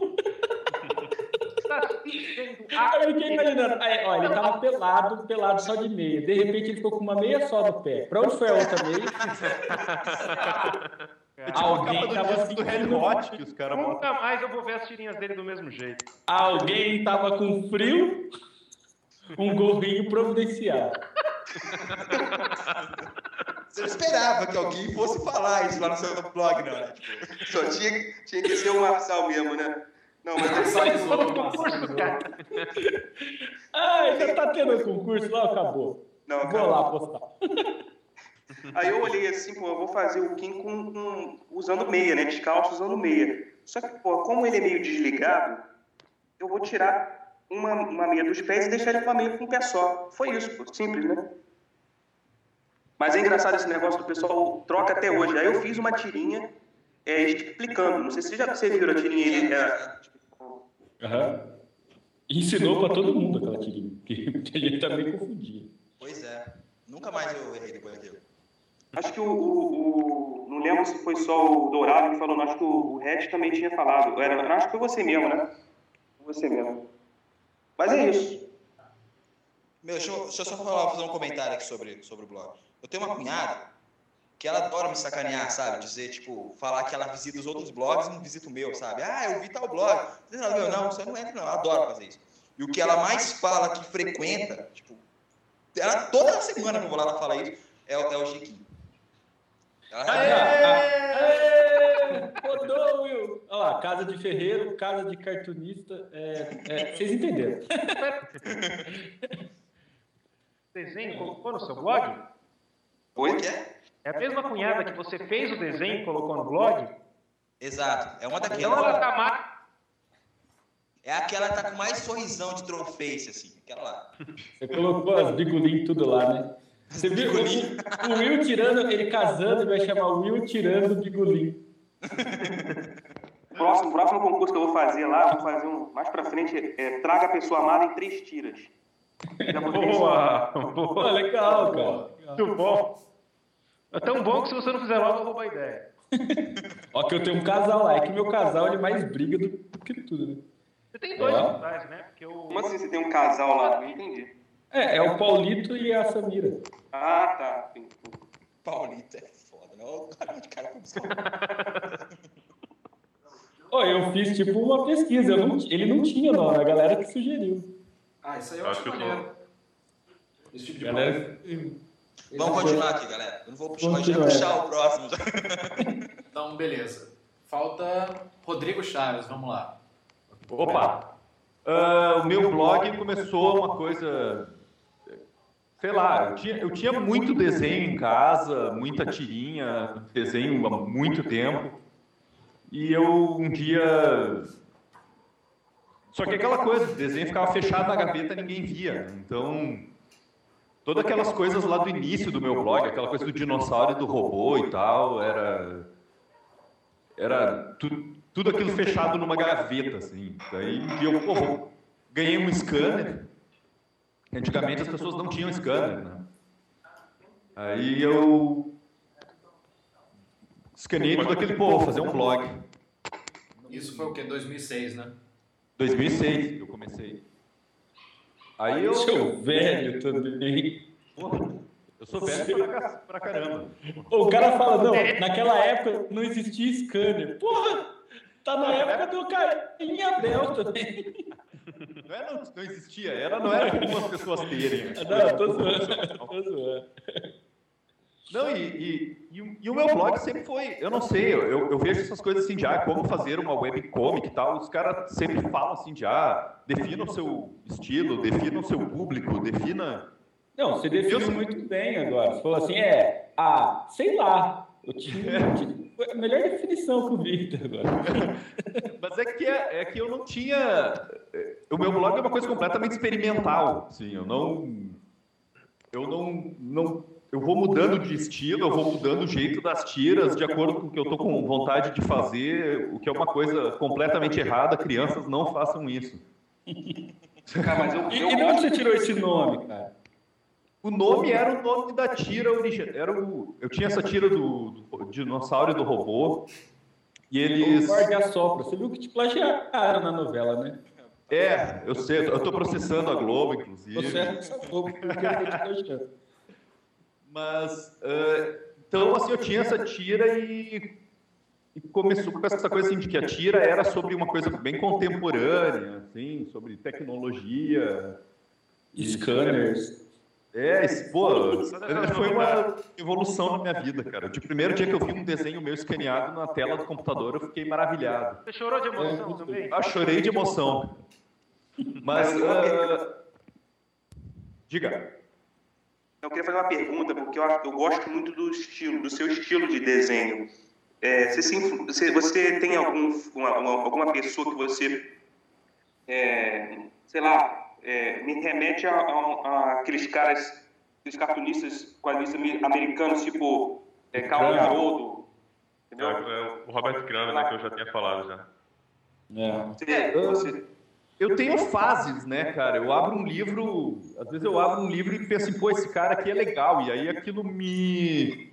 Ah, eu fiquei imaginando. Aí, ó, ele tava pelado, pelado só de meia. De repente ele ficou com uma meia só no pé. Pra onde foi a outra meia? Alguém tava do Red Hot que os caras botam. Nunca mais eu vou ver as tirinhas dele do mesmo jeito. Alguém tava com frio, um gorrinho providencial. Você não esperava que alguém fosse falar isso lá no seu blog, não, né? Tipo, Só tinha, tinha que ser o Marçal mesmo, né? Não, mas é Só isso, Concurso, cara. Ah, já tá tendo concurso lá, acabou. Não, Vou acabou. lá postar. Aí eu olhei assim, pô, eu vou fazer o Kim com, com, usando meia, né? Descalço usando meia. Só que, pô, como ele é meio desligado, eu vou tirar uma, uma meia dos pés e deixar ele com a meia com um pé só. Foi isso, pô, simples, né? Mas é engraçado esse negócio que o pessoal troca até hoje. Aí eu fiz uma tirinha é, explicando. Não sei se já você viu a tirinha. Ele, é... Uhum. Ensinou pra todo mundo aquela tirinha, porque muita gente tá meio confundida. pois é. Nunca mais eu errei depois daquilo. Acho que o, o, o... Não lembro se foi só o Dourado que falou, não, acho que o, o Red também tinha falado. Era, acho que foi você mesmo, né? Você mesmo. Mas é isso. Meu, deixa eu, deixa eu só falar, fazer um comentário aqui sobre, sobre o blog. Eu tenho uma cunhada que ela adora me sacanear, sabe? Dizer, tipo, falar que ela visita os outros blogs e não visita o meu, sabe? Ah, eu vi tal blog. Não, meu, não, você não entra, não. Ela adora fazer isso. E o que ela mais fala que frequenta, tipo, ela, toda semana que eu vou lá, ela fala isso, é, o- é o Chiquinho. Ela, Aê! Rodou, Will! Olha lá, casa de ferreiro, casa de cartunista. É, é, vocês entenderam. Desenho colocou no seu blog? Oi, que é? É a mesma cunhada que você fez o desenho e colocou no blog? Exato, é uma Então daquelas. ela tá mais... É aquela que tá com mais sorrisão de troll face, assim. Aquela lá. Você colocou as bigolinhas tudo lá, né? Você viu o, o Will tirando, ele casando, ele vai chamar o Will tirando bigolinho. Próximo, próximo concurso que eu vou fazer lá, vou fazer um mais pra frente, é Traga a Pessoa Amada em três tiras. Já botei isso. Boa! Pô, Boa! legal, cara. Muito bom! É tão bom que se você não fizer logo, eu vou roubar a ideia. Ó que eu tenho um casal lá, é que meu casal ele mais briga do, do que tudo, né? Você tem dois Ó. casais, né? Porque o... Como assim você tem um casal lá? Não entendi. É, é o Paulito e a Samira. Ah, tá. Sim, sim. Paulito é foda, né? Olha o cara de cara com Ó, eu fiz tipo uma pesquisa, eu não, ele não tinha nome, a galera que sugeriu. Ah, isso aí eu Acho acho que eu tô- maneiro. Esse tipo de Galera... blog. Vamos continuar aqui, galera. Eu não vou puxar, Continua. já puxar o próximo. Já. Então, beleza. Falta Rodrigo Chaves, vamos lá. Opa! Ah, o meu blog começou uma coisa... Sei lá, eu tinha, eu tinha muito desenho em casa, muita tirinha, desenho há muito tempo. E eu um dia... Só que aquela coisa, o desenho ficava fechado na gaveta e ninguém via. Então, todas aquelas coisas lá do início do meu blog, aquela coisa do dinossauro e do robô e tal, era... Era tu, tudo aquilo fechado numa gaveta, assim. Daí eu pô, ganhei um scanner. Antigamente as pessoas não tinham scanner, né? Aí eu escaneei tudo aquele, pô, vou fazer um blog. Isso foi o quê? dois mil e seis, né? dois mil e seis que eu comecei. Aí eu... Seu velho também. Porra, eu sou velho pra, ca- pra caramba. O cara fala, não, naquela época não existia scanner. Porra, tá na época do Carinha Abel também. Não, era, não, não existia, era, não era como as pessoas terem. Não, tô zoando, tô zoando. Não, e, e, e, o- e o meu blog sempre foi, eu não sei, eu, eu vejo essas coisas assim de, ah, como fazer uma webcomic e tal, os caras sempre falam assim de, ah, defina o seu estilo, defina o seu público, defina... Não, você definiu muito bem agora. Você falou assim, é, ah, sei lá. Eu tinha, eu tinha a melhor definição que eu vi até agora. Mas é que, é, é que eu não tinha... O meu blog é uma coisa completamente experimental, assim, eu não... Eu não... não eu vou mudando de estilo, eu vou mudando o jeito das tiras de acordo com o que eu estou com vontade de fazer, o que é uma coisa completamente errada, crianças não façam isso. Cara, mas eu, E, eu, e de onde você tirou esse nome, cara? O nome era o nome da tira original. Era o, eu tinha essa tira do, do dinossauro e do robô. E eles. Guarde a sopra. Você viu que te plagiaram na novela, né? É, eu sei. Eu tô processando a Globo, inclusive. Processa a Globo, porque eu tô te plagiando. Mas, uh, então, assim, eu tinha essa tira e, e começou com essa coisa assim, de que a tira era sobre uma coisa bem contemporânea, assim, sobre tecnologia. Scanners. É, isso, pô, foi uma evolução na minha vida, cara. De primeiro dia que eu vi um desenho meu escaneado na tela do computador, eu fiquei maravilhado. Você chorou de emoção É, também? Ah, chorei de emoção. Mas, uh, diga. Eu queria fazer uma pergunta, porque eu, eu gosto muito do estilo, do seu estilo de desenho. É, você, se influ, você, você tem algum, uma, uma, alguma pessoa que você, é, sei lá, é, me remete a, a, a aqueles caras, aqueles cartunistas, quadristas americanos, tipo é, Calvin Haroldo, entendeu? É, o Robert Crumb, né, que eu já tinha falado já. É. Você, você, Eu tenho fases, né, cara? Eu abro um livro, às vezes eu abro um livro e penso assim, pô, esse cara aqui é legal, e aí aquilo me...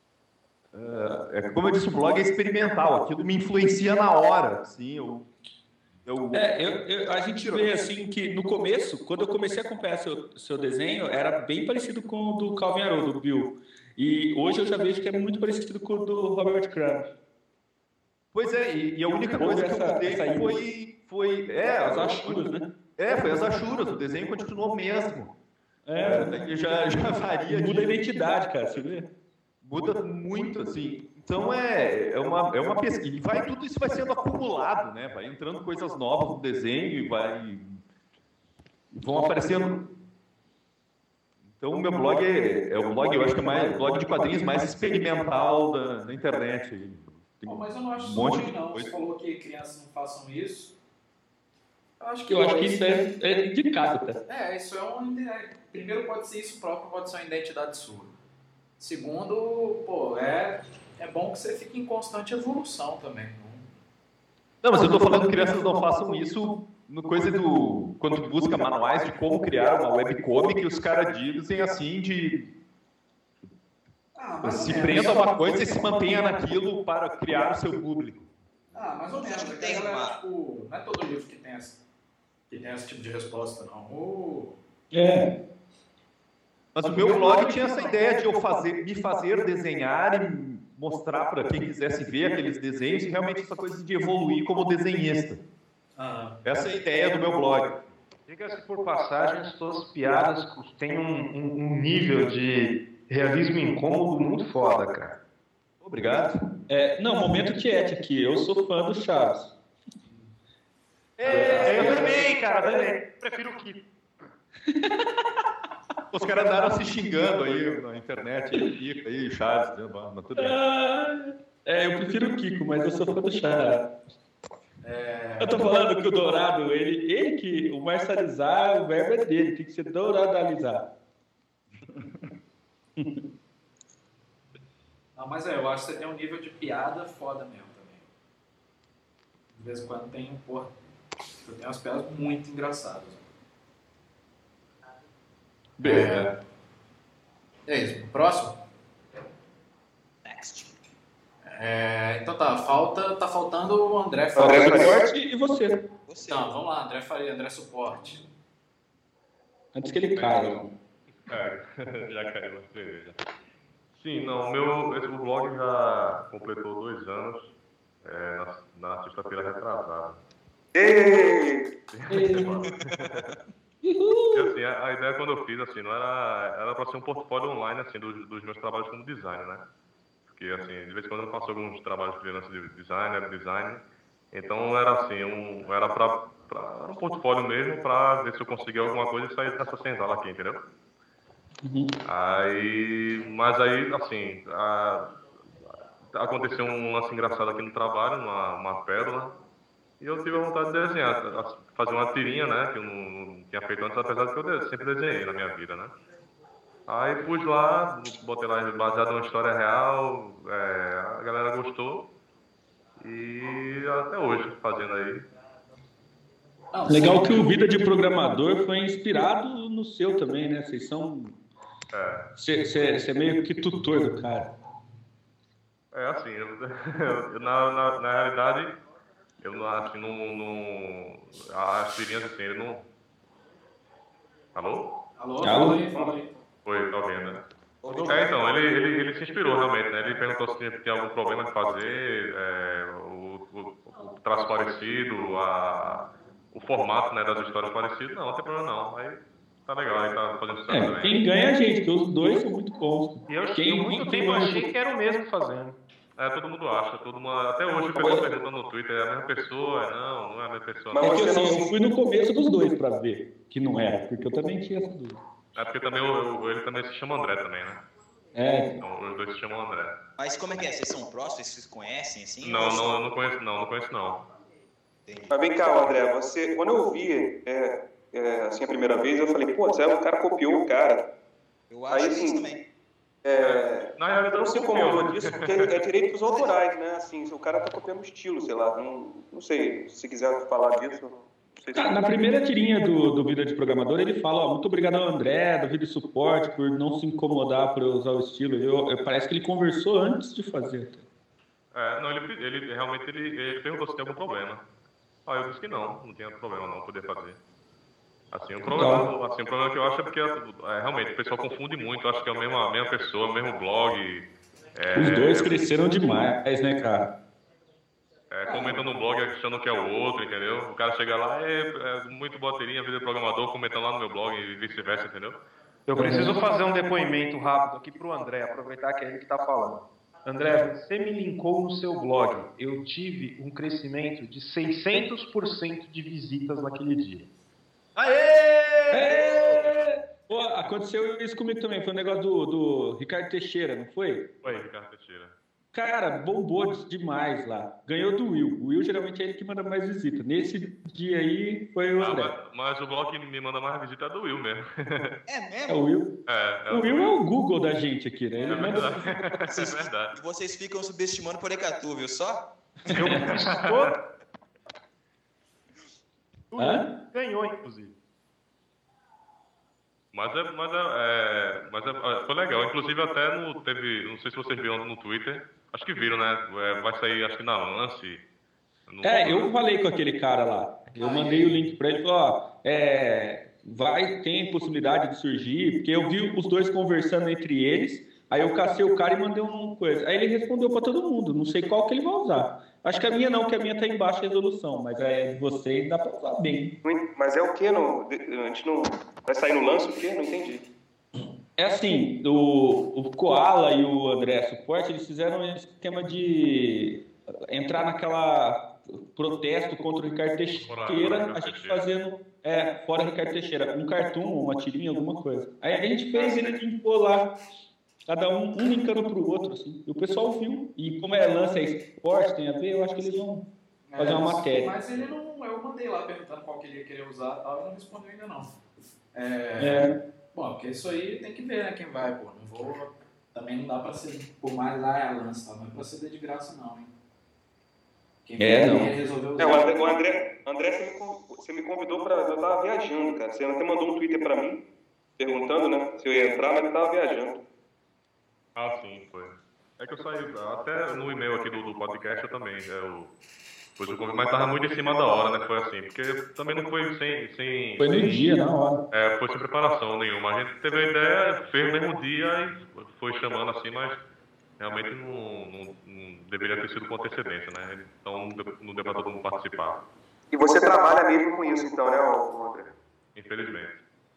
É, é, como eu disse, o blog é experimental, aquilo me influencia na hora, assim, eu... eu... É, eu, eu, a gente vê assim que no começo, quando eu comecei a acompanhar seu, seu desenho, era bem parecido com o do Calvin Haroldo, do Bill. E hoje eu já vejo que é muito parecido com o do Robert Crumb. Pois é, e, e a única coisa que eu mudei foi, foi... É, as achuras, né? É, foi as achuras, o desenho continuou mesmo. É, é já, já varia. Muda de... a identidade, cara, você vê? Muda muito, assim. Então é, é, uma, é uma pesquisa. E vai, tudo isso vai sendo acumulado, né? Vai entrando coisas novas no desenho e vai... vão aparecendo... Então o meu blog é, é o blog, eu acho que é mais, o blog de quadrinhos mais experimental da, da internet. Tem Bom, mas eu não acho um monte ruim, de não. coisa. Você falou que crianças não façam isso. Eu acho que, Eu acho que isso é, é indicado, tá? É, isso é um... Primeiro pode ser isso próprio, pode ser uma identidade sua. Segundo, pô, é, é bom que você fique em constante evolução também. Não, mas eu estou falando que crianças não façam isso no coisa do... Quando tu busca manuais de como criar uma webcomic, os caras dizem assim de... Ah, mais ou se menos. prenda a uma coisa e se mantenha naquilo para criar o seu público. Ah, mais ou menos. Acho que É que tem a galera, uma- tipo, não é todo livro que tem, esse, que tem esse tipo de resposta, não. O... É. Mas o meu blog tinha essa ideia de eu fazer, me fazer desenhar e mostrar para quem quisesse ver aqueles desenhos e realmente essa coisa de evoluir como desenhista. Ah, Essa é a ideia do meu blog. Diga-se por passagem, as suas piadas têm um, um- um nível de realismo incômodo muito foda, cara. Obrigado. É, não, momento tiete aqui. Eu sou fã do Chaves. É, eu também, cara, também. Prefiro o Kiko. Os caras andaram se xingando aí na internet, aí, Kiko, aí, Chaves, né, mas tudo bem. Ah, é, eu prefiro o Kiko, mas eu sou fã do Chaves. é... Eu tô falando que o Dourado, ele, ele que, o marcializar, o verbo é dele, tem que ser douradalizar. Não, mas é, eu acho que você tem um nível de piada foda mesmo também. De vez em quando tem um porra. Eu tenho umas piadas muito engraçadas. É, é isso. Próximo? Next. É, então tá, falta, tá faltando o André André Faria. Suporte e você. Você. Então, vamos lá, André Faria, André Suporte. Antes que ele caia. É, já caiu na cerveja. Sim, não, o meu esse, o blog já completou dois anos é, na, na sexta-feira retrasada. Ei! E assim, a, a ideia quando eu fiz, assim, não era, era para ser um portfólio online, assim, dos, dos meus trabalhos como designer, né? Porque, assim, de vez em quando eu faço alguns trabalhos freelance de design, web design, então era assim, um, era para um portfólio mesmo, para ver se eu conseguia alguma coisa e sair dessa senzala aqui, entendeu? Uhum. Aí, mas aí, assim, a, aconteceu um lance engraçado aqui no trabalho, uma, uma pérola, e eu tive a vontade de desenhar, fazer uma tirinha, né, que eu não, não tinha feito antes, apesar de que eu sempre desenhei na minha vida, né. Aí pus lá, botei lá baseado numa história real, é, a galera gostou, e até hoje fazendo aí. Não, Legal sim. que o Vida de Programador foi inspirado no seu também, né? Vocês são É. Você é meio que tutor do cara. É assim, eu, eu, na, na, na realidade, eu não, assim, não, não, as tirinhas assim, ele não... Alô? Alô? Alô? Fala aí, fala aí. Oi, tá ouvindo, né? É, então, ele, ele, ele se inspirou realmente, né? Ele perguntou se tinha, tinha algum problema de fazer, é, o, o, o traço parecido, a, o formato, né, das histórias parecidas. Não, não tem problema não. Aí tá legal, aí tá fazendo sucesso É, também. quem ganha é a gente, porque os dois são muito bons. E eu, Quem- eu muito quem tempo ganha- achei que era o mesmo fazendo. É, todo mundo acha, todo mundo, até hoje o pessoal pergunta no Twitter, é a mesma pessoa? Não, não é a mesma pessoa. Mas É Não. que você assim, não- eu fui no começo dos dois pra ver que não era, porque eu também tinha essa dúvida. É porque também o- o- ele também se chama André também, né? É, Então os dois se chamam André. Mas como é que é? Vocês são próximos? Vocês se conhecem assim? Não, Ou só- não, eu não conheço não, não conheço não. Entendi. Mas vem cá, André, você, quando eu vi é, é, assim a primeira vez, eu falei, pô, Zé, o cara copiou o cara. Eu acho Aí, isso sim. também. É, Na realidade, não se eu confio. incomodou disso, porque é direitos autorais, né? Assim, se o cara tá copiando o estilo, sei lá, não, não sei, se quiser falar disso. Não sei se... Tá, na primeira tirinha do, do Vida de Programador, ele fala, ó, muito obrigado ao André, do Vida de Suporte, por não se incomodar por eu usar o estilo. Eu, eu- parece que ele conversou antes de fazer. É, não, ele, ele realmente ele, ele perguntou se tem algum problema. Ah, eu disse que não, não tinha problema não poder fazer. Assim, o problema, assim, o problema que eu acho é porque é, realmente o pessoal confunde muito, acho que é a mesma, a mesma pessoa, o mesmo blog. É, Os dois cresceram demais, né, cara? É, comenta no blog achando que é o outro, entendeu? O cara chega lá, é, é muito boa tirinha, vida de programador, comentando lá no meu blog e vice-versa, entendeu? Eu preciso fazer um depoimento rápido aqui pro André, aproveitar que é ele que tá falando. André, você me linkou no seu blog. Eu tive um crescimento de seiscentos por cento de visitas naquele dia. É! Pô, aconteceu isso comigo também, foi um negócio do, do Ricardo Teixeira, não foi? Oi, Ricardo Teixeira. Cara, bombou demais lá. Ganhou do Will. O Will geralmente é ele que manda mais visita. Nesse dia aí foi o Ah, André. mas, mas o blog que me manda mais visita é do Will mesmo. É É mesmo? o Will. É, é O do Will é o Google da gente aqui, né? Ele É manda. verdade. Vocês, É verdade. vocês ficam subestimando por Ecatu, viu só? Eu fiz todo. Hã? Ganhou, inclusive. Mas, é, mas, é, é, mas é, foi legal. Inclusive até no, teve, não sei se vocês viram no Twitter, acho que viram, né? É, vai sair, acho que na Lance. no- É, eu falei com aquele cara lá. Eu mandei o link pra ele e falei, ó, é, vai, tem possibilidade de surgir, porque eu vi os dois conversando entre eles, aí eu cacei o cara e mandei uma coisa. Aí ele respondeu pra todo mundo, não sei qual que ele vai usar. Acho que a minha não, que a minha tá em baixa resolução, mas é de vocês dá pra usar bem. Mas é o que? No, a gente não... Vai sair no lance o quê? Não entendi. É assim, o, o Koala e o André Suporte, eles fizeram esse esquema de entrar naquela protesto contra o Ricardo Teixeira, a gente fazendo, é, fora Ricardo Teixeira, um cartoon, uma tirinha, alguma coisa. Aí a gente fez, ele limpou lá, cada um, um linkando pro outro, assim, e o pessoal viu, e como é lance, é esporte, tem a ver, eu acho que eles vão fazer uma matéria. Mas ele não. Eu mandei lá perguntando qual que ele ia querer usar e tal, e não respondeu ainda não. É, É. Bom, porque isso aí tem que ver, né, quem vai, pô. Não vou. Também não dá pra ser, por mais lá é a lança, tá? Não é pra ser de graça, não, hein? Quem É, não. quem resolveu usar. É, o André, o André, André você, me, con- você me convidou pra... Eu tava viajando, cara. Você até mandou um Twitter pra mim, perguntando, né, se eu ia entrar, mas eu tava viajando. Ah, sim, foi. É que eu saí, até no e-mail aqui do, do podcast eu também, é, eu, pois eu, convi- mas tava muito em cima da hora, né, foi assim, porque também não foi sem... sem Foi no sem- dia, na hora. É, foi sem preparação nenhuma. A gente teve a ideia, fez no mesmo dia e foi chamando assim, mas realmente não, não, não deveria ter sido com antecedência, né? Então não deu, não deu pra todo mundo participar, E você trabalha mesmo com isso, então, né, ô- ô André? infelizmente.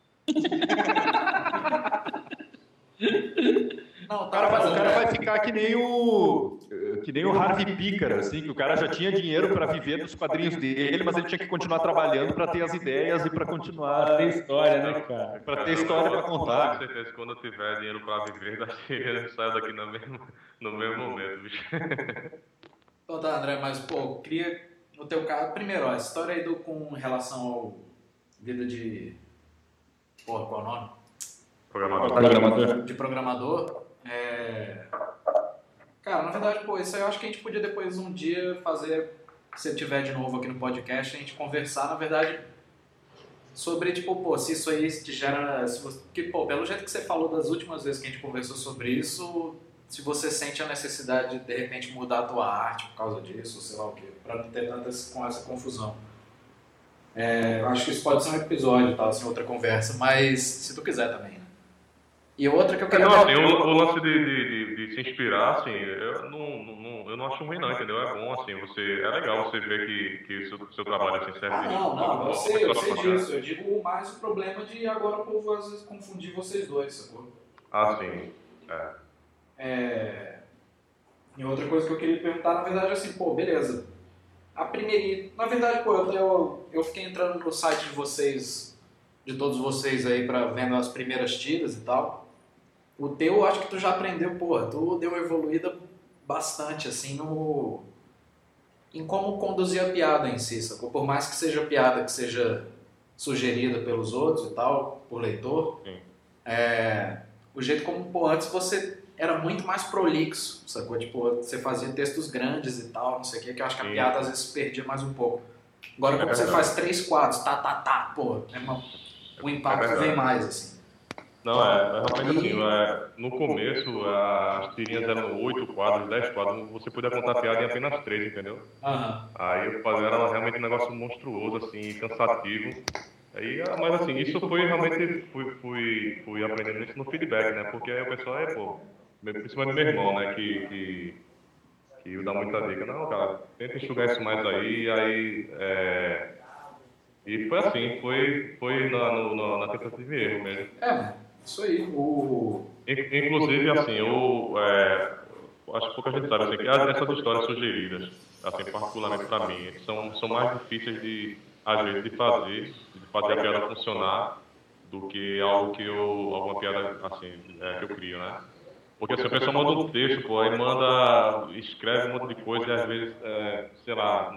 Não, O tá cara, vai, o fazendo. cara vai ficar que nem o que nem o Harvey Pícara, assim, que o cara já tinha dinheiro para viver dos quadrinhos dele, mas ele tinha que continuar trabalhando para ter as ideias e para continuar ter história, né, cara? Para ter história para Com contar. certeza, quando eu tiver dinheiro pra viver, daqui, eu saio daqui no mesmo, no mesmo momento, bicho. Então tá, André, mas pô, queria, no teu caso, primeiro, ó, a história aí do, com relação ao vida de. Porra, qual é o nome? Programador. Programador. De programador. É... Cara, na verdade, pô, isso aí eu acho que a gente podia depois um dia fazer, se eu tiver de novo aqui no podcast, a gente conversar, na verdade, sobre, tipo, pô, se isso aí te gera... Se você, que, pô, pelo jeito que você falou das últimas vezes que a gente conversou sobre isso, se você sente a necessidade de, de repente, mudar a tua arte por causa disso, ou sei lá o quê, pra não ter tanta com essa confusão. É, eu acho que isso pode ser um episódio, tal, assim, outra conversa, mas se tu quiser também, né? E outra que eu queria... Não, assim, o, o lance de, de, de, de se inspirar, assim, eu não, não, eu não acho ruim não, entendeu? É bom, assim, você, é legal você ver que, que o seu, seu trabalho, assim, serve... Ah, não, não, eu de- sei, eu sei disso. Eu digo mais o problema de agora o povo às vezes confundir vocês dois, sacou? Ah, sim, é. É... E outra coisa que eu queria perguntar, na verdade, é assim, pô, beleza. A primeira... Na verdade, pô, eu, eu, eu fiquei entrando no site de vocês, de todos vocês aí, pra vendo as primeiras tiras e tal. O teu, eu acho que tu já aprendeu, pô, tu deu uma evoluída bastante, assim, no... em como conduzir a piada em si, sacou? Por mais que seja piada que seja sugerida pelos outros e tal, por leitor, Sim. é... o jeito como, pô, antes você era muito mais prolixo, sacou? Tipo, você fazia textos grandes e tal, não sei o que, que eu acho que a Sim. piada às vezes perdia mais um pouco. Agora, como É você verdade. faz três quadros, tá, tá, tá, pô, é uma... o impacto É verdade. vem mais, assim. Não, é, é realmente assim, é, no começo as tirinhas eram oito quadros, dez quadros, você podia contar piada em apenas três, entendeu? Aham. Aí eu fazia era realmente um negócio monstruoso, assim, cansativo. Aí, ah, mas assim, isso foi realmente, fui, fui, fui aprendendo isso no feedback, né? Porque aí o pessoal é, pô, principalmente meu irmão, né, que, que, que dá muita dica. Não, cara, tenta enxugar isso mais aí, aí, é... E foi assim, foi, foi na, no, na, na tentativa e erro mesmo. É, isso aí. O... In- Inclusive, assim, eu é, acho que pouca gente sabe, assim, que as- essas histórias sugeridas, assim, particularmente para mim, são, são mais difíceis de, às vezes, de fazer, de fazer a piada funcionar, do que algo que eu, alguma piada, assim, é, que eu crio, né? Porque, assim, a pessoa manda um texto, pô, aí manda, escreve um monte de coisa e, às vezes, é, sei lá,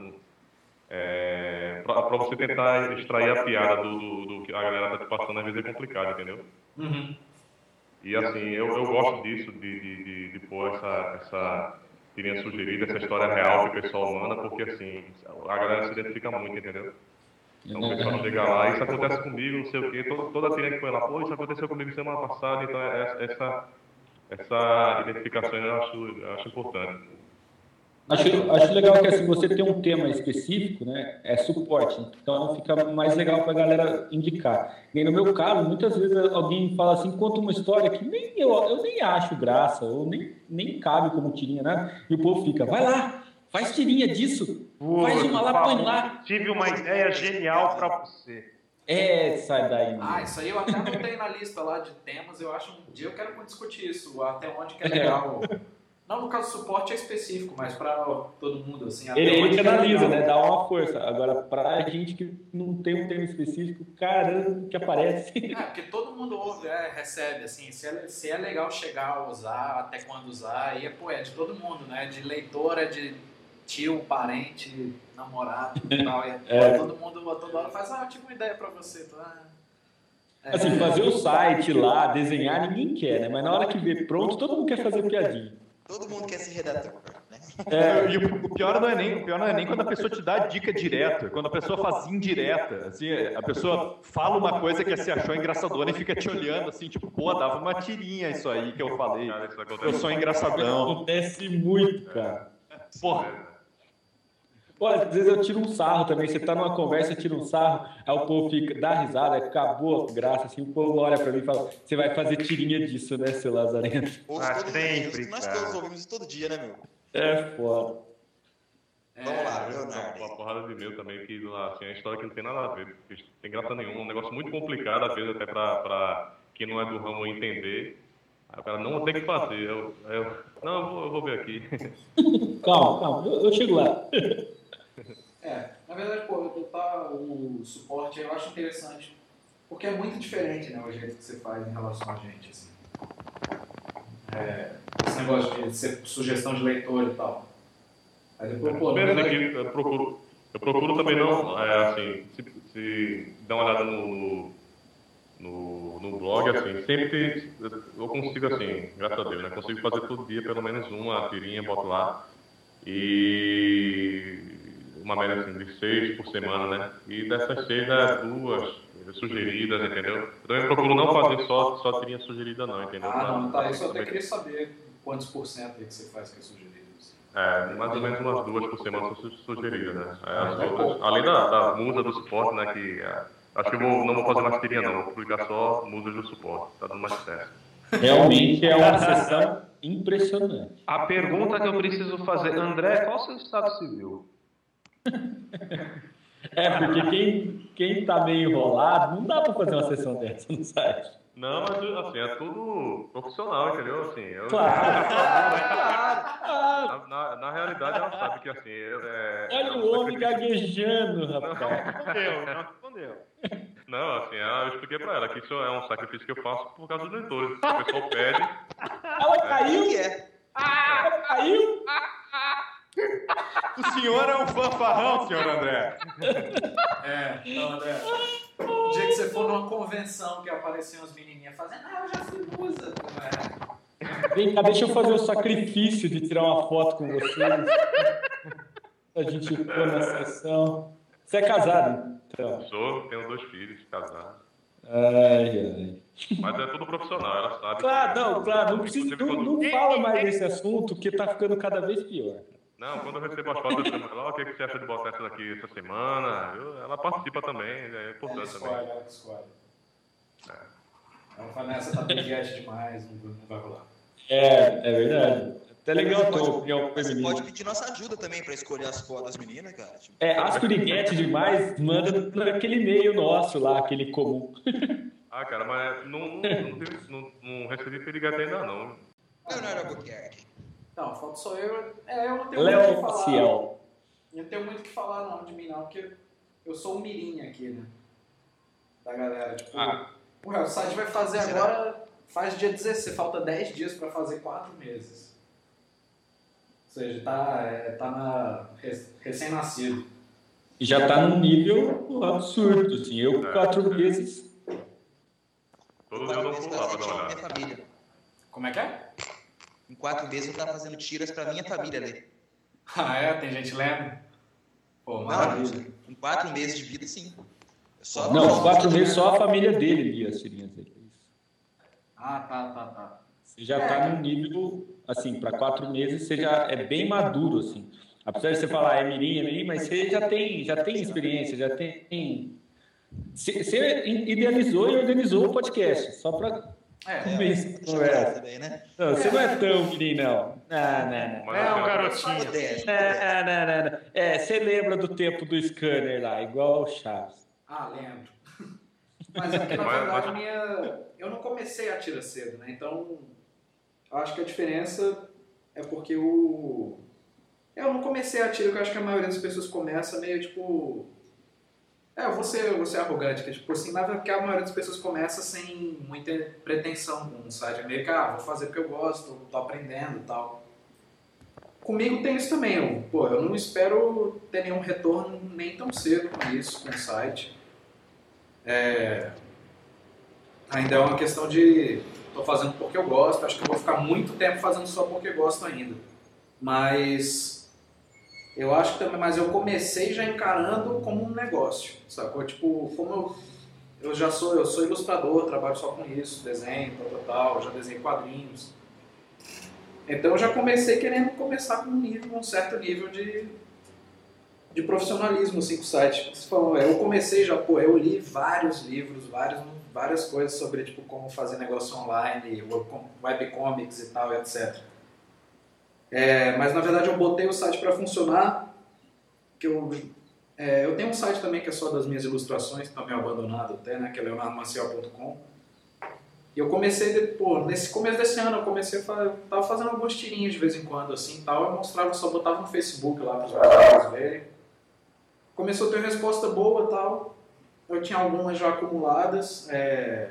é, para você tentar extrair a piada do, do, do que a galera tá te passando, às vezes é complicado, entendeu? Uhum. E assim, eu, eu gosto disso, de, de, de, de pôr essa, essa tirinha sugerida, essa história real que o pessoal manda, porque assim, a galera se identifica muito, entendeu? Então o pessoal chega lá, isso acontece comigo, não sei o quê, toda, toda a tirinha que foi lá, pô, isso aconteceu comigo semana passada, então é- essa, essa identificação eu acho, eu acho importante. Acho, acho legal que assim, você tem um tema específico, né? É suporte. Então fica mais legal para a galera indicar. E aí, no meu caso, muitas vezes alguém fala assim, conta uma história que nem eu, eu nem acho graça, ou nem, nem cabe como tirinha, né? E o povo fica, vai lá, faz tirinha disso, faz uma lá, põe lá. Tive uma ideia genial para você. É, sai daí. Ah, isso aí eu até anotei na lista lá de temas, eu acho um dia eu quero discutir isso, até onde que é legal. Não, no caso, suporte é específico, mas para todo mundo, assim... até Ele, ele onde que é analisa, legal. né? Dá uma força. Agora, pra gente que não tem um tema específico, caramba, que aparece. É, porque todo mundo ouve, é, recebe, assim, se é, se é legal chegar a usar, até quando usar, aí é, pô, é de todo mundo, né? De leitor, é de tio, parente, namorado e tal. É, É. Todo mundo, toda hora faz, ah, eu tive uma ideia pra você. Tô, ah, é, Assim, fazer o site lá, desenhar, ninguém quer, né? Mas na hora que vê pronto, todo mundo quer fazer piadinha. Todo mundo quer ser redator, né? É, e o, o pior não é nem, o pior não é nem quando a pessoa te dá dica direta, é quando a pessoa faz indireta, assim, a pessoa fala uma coisa que se achou engraçadona e fica te olhando assim, tipo, pô, dava uma tirinha isso aí que eu falei. Cara, isso Eu acontece. sou engraçadão. Acontece muito, cara. Porra, Olha, às vezes eu tiro um sarro também. Você tá numa conversa, tira um sarro, aí o povo fica, dá risada, acabou a graça, assim, o povo olha pra mim e fala, você vai fazer tirinha disso, né, seu Lazarento? Ouço Ah, todo sempre, dia. Nós cara. todos ouvimos isso todo dia, né, meu? É foda. Vamos lá, Uma, Leonardo. uma porrada de meu também, que assim, é uma história que não tem nada a ver, que não tem graça nenhuma, um negócio muito complicado, às vezes até pra, pra quem não é do ramo entender. Aí o cara, não, tem que fazer. Eu, eu, não, eu vou, eu vou ver aqui. Calma, calma, eu, eu chego lá. É, na verdade, pô, eu botar o suporte eu acho interessante, porque é muito diferente, né, o jeito que você faz em relação a gente, assim. É, esse negócio de ser sugestão de leitor e tal. Aí depois, pô, na Pensa verdade, que eu procuro, eu procuro também não, é, assim, se, se dar uma olhada no, no, no blog, assim, sempre eu consigo, assim, graças a Deus, né, consigo fazer todo dia pelo menos uma tirinha, boto lá, e uma média assim, de seis por semana, né, e dessas seis, dá duas, sugeridas, entendeu? Eu também procuro não fazer só, só tirinha sugerida não, entendeu? Ah, não, tá. Pra- Isso eu até pra- queria saber quantos por cento aí que você faz que é sugerido. assim. É, mais ou menos umas duas por semana são su- sugeridas, né? É, as Ah, é outras, bom. além da, da musa do suporte, né? Que é, acho que eu vou, não vou fazer mais tirinha não, vou publicar só musas do suporte, tá dando mais certo. Realmente é uma sessão impressionante. A pergunta que eu preciso fazer, André, qual o seu estado civil? É, porque quem, quem tá meio enrolado, não dá pra fazer uma sessão dessa no site. Não, mas assim, é tudo profissional, entendeu? Assim, eu, Claro, claro. na, na, na realidade ela sabe que assim, eu, é, Olha é um o homem sacrifício. gaguejando, rapaz. Respondeu, não respondeu. Não, assim, eu expliquei pra ela que isso é um sacrifício que eu faço por causa dos leitores. O pessoal pede. Ela caiu, que é? ela caiu. O senhor é um fanfarrão, senhor André. É, então, André. O dia que você for numa convenção que apareciam as menininhas fazendo, ah, eu já fui musa. É. Vem cá, deixa eu fazer o sacrifício de tirar uma foto com vocês. A gente pôr na sessão. Você é casado, então? Sou, tenho dois filhos, casado. Ai, ai. Mas é tudo profissional, ela sabe. Claro, que- não, claro, não precisa, Inclusive, não, quando- não fala mais desse assunto, que tá ficando cada vez pior. Não, quando eu recebo as fotos, eu chamo ela, "Ó, o que que você acha de botar essa daqui essa semana?" Eu- ela participa também, é Ela importante escolhe, também. ela escolhe. Ela fala, nessa tá briguete demais, não, não vai rolar. É, é verdade. Até legal a tua Pode- opinião Mas você feminina. pode pedir nossa ajuda também pra escolher as fotos das meninas, cara. Tipo, É, as piriguete demais, manda naquele e-mail nosso lá, aquele comum. Ah, cara, mas não, não, não, tive- não, não recebi perigata ainda não. Leonardo Albuquerque. Não, falta só eu. É, eu não tenho muito o Léo que falar. Ciel. Eu não tenho muito o que falar não de mim não, porque eu sou o mirim aqui, né? Da galera. Tipo, Ah. porra, o site vai fazer Será? agora, faz dia dezesseis, falta dez dias pra fazer quatro meses. Ou seja, tá, é, tá na rec- recém-nascido. E já tá num nível absurdo, assim. Eu, com quatro meses, Todo dia eu dou um pulo lá pra dar uma minha olhada. família. Como é que é? Em quatro meses eu tava fazendo tiras pra minha família ler. Ah, é? Tem gente lendo? Pô, maravilha. Não, em quatro meses de vida, sim. Eu Só não, os quatro meses só a família dele lia as tirinhas dele. Ah, tá, tá, tá. Você já tá num nível, assim, para quatro meses você já é bem maduro, assim. Apesar de você falar, é mirim, é mirim, mas você já tem, já tem experiência, já tem... Você, você idealizou e organizou o podcast, só para É, começo de é, conversa. também, né? Não, você não é tão mirim, não. Não, não, não. Mas, É um assim, garotinho. Modéstia, modéstia. Não, não, não, não. É, você lembra do tempo do scanner lá, igual o Chaves. Ah, lembro. Mas é porque, na Mas- verdade, mas- minha... eu não comecei a tira cedo, né? Então, eu acho que a diferença é porque o... Eu não comecei a tira, porque eu acho que a maioria das pessoas começa meio, tipo... É, eu vou ser, eu vou ser arrogante, que tipo assim, na verdade, porque a maioria das pessoas começa sem muita pretensão com o site. É meio que, ah, vou fazer porque eu gosto, tô aprendendo e tal. Comigo tem isso também, eu, pô, eu não espero ter nenhum retorno nem tão cedo com isso, com o site. É, ainda é uma questão de, tô fazendo porque eu gosto, acho que eu vou ficar muito tempo fazendo só porque eu gosto ainda. Mas... Eu acho que também, mas eu comecei já encarando como um negócio, sacou? Tipo, como eu, eu já sou, eu sou ilustrador, trabalho só com isso, desenho, tal, tal, tal, já desenho quadrinhos. Então eu já comecei querendo começar com um nível, um certo nível de, de profissionalismo, assim, com o site. Você falou, eu comecei já, pô, eu li vários livros, vários, várias coisas sobre, tipo, como fazer negócio online, webcomics e tal, etcétera. É, mas na verdade eu botei o site para funcionar, que eu, é, eu tenho um site também que é só das minhas ilustrações, que tá meio abandonado até, né, que é leonardo maciel ponto com. E eu comecei, de, pô, nesse começo desse ano eu comecei a fazer, tava fazendo algumas tirinhas de vez em quando, assim, tal, eu mostrava, só botava no Facebook lá para os meus amigos verem. Começou a ter resposta boa e tal, eu tinha algumas já acumuladas, é...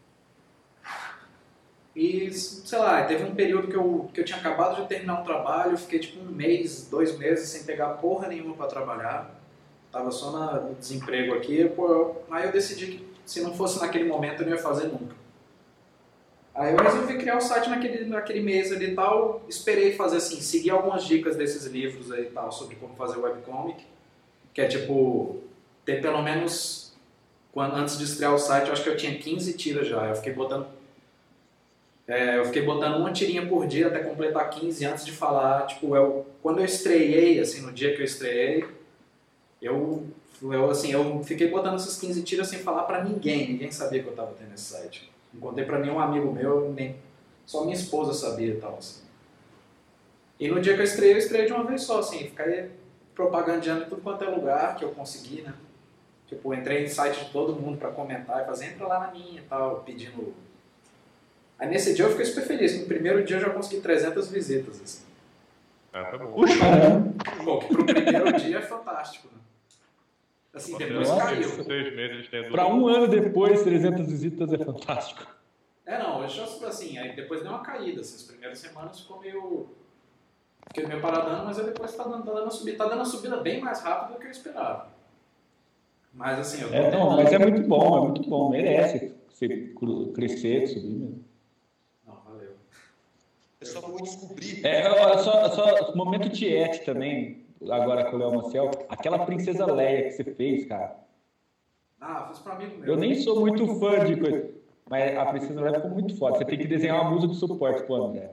E, sei lá, teve um período que eu, que eu tinha acabado de terminar um trabalho, fiquei tipo um mês, dois meses sem pegar porra nenhuma pra trabalhar. Tava só na, no desemprego aqui, pô, eu, aí eu decidi que se não fosse naquele momento eu não ia fazer nunca. Aí eu resolvi criar o site naquele, naquele mês ali e tal, esperei fazer assim, seguir algumas dicas desses livros aí e tal, sobre como fazer webcomic, que é tipo, ter pelo menos quando, antes de estrear o site, eu acho que eu tinha quinze tiras já. Eu fiquei botando, é, eu fiquei botando uma tirinha por dia até completar quinze antes de falar. Tipo, eu, quando eu estreiei, assim, no dia que eu estreiei, eu, eu, assim, eu fiquei botando essas quinze tiras sem falar pra ninguém. Ninguém sabia que eu tava tendo esse site. Não contei pra nenhum amigo meu, nem só minha esposa sabia e tal, assim. E no dia que eu estreiei, eu estreiei de uma vez só, assim, fiquei propagandeando em tudo quanto é lugar que eu consegui, né? Tipo, entrei em site de todo mundo pra comentar e fazer, entra lá na minha e tal, pedindo... Aí nesse dia eu fiquei super feliz, no primeiro dia eu já consegui trezentas visitas, assim. É, tá bom. Puxa, caramba. Pô, que pro primeiro dia é fantástico, né? Assim, depois Nossa, caiu. Seis meses tendo... Pra um ano depois, trezentas visitas é fantástico. É, não, hoje eu, assim, aí depois deu uma caída, assim, as primeiras semanas ficou meio... Fiquei meio paradão, mas aí depois tá dando, tá dando uma subida, tá dando uma subida bem mais rápida do que eu esperava. Mas assim, eu tô É, não, tentando... mas é muito bom, é muito bom. Merece você crescer, subir mesmo. Não, valeu. Eu só vou descobrir. É, ó, só, só momento Tiete também, agora com o Léo Maciel, aquela Princesa Leia que você fez, cara. Ah, fiz pra amigo meu. Eu nem sou muito fã de coisa, mas a Princesa Leia ficou muito foda. Você tem que desenhar uma musa de suporte pro André.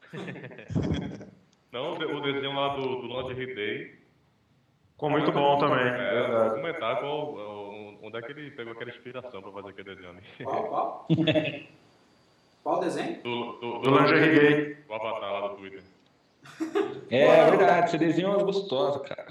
Não, o desenho lá do, do Lingerie Day. Ficou muito bom também. É, vou comentar qual, onde é que ele pegou aquela inspiração pra fazer aquele desenho. Qual, qual? Qual desenho? Do, do, Do Lingerie Day. O avatar lá do Twitter. É, é verdade, você desenha uma gostosa, cara.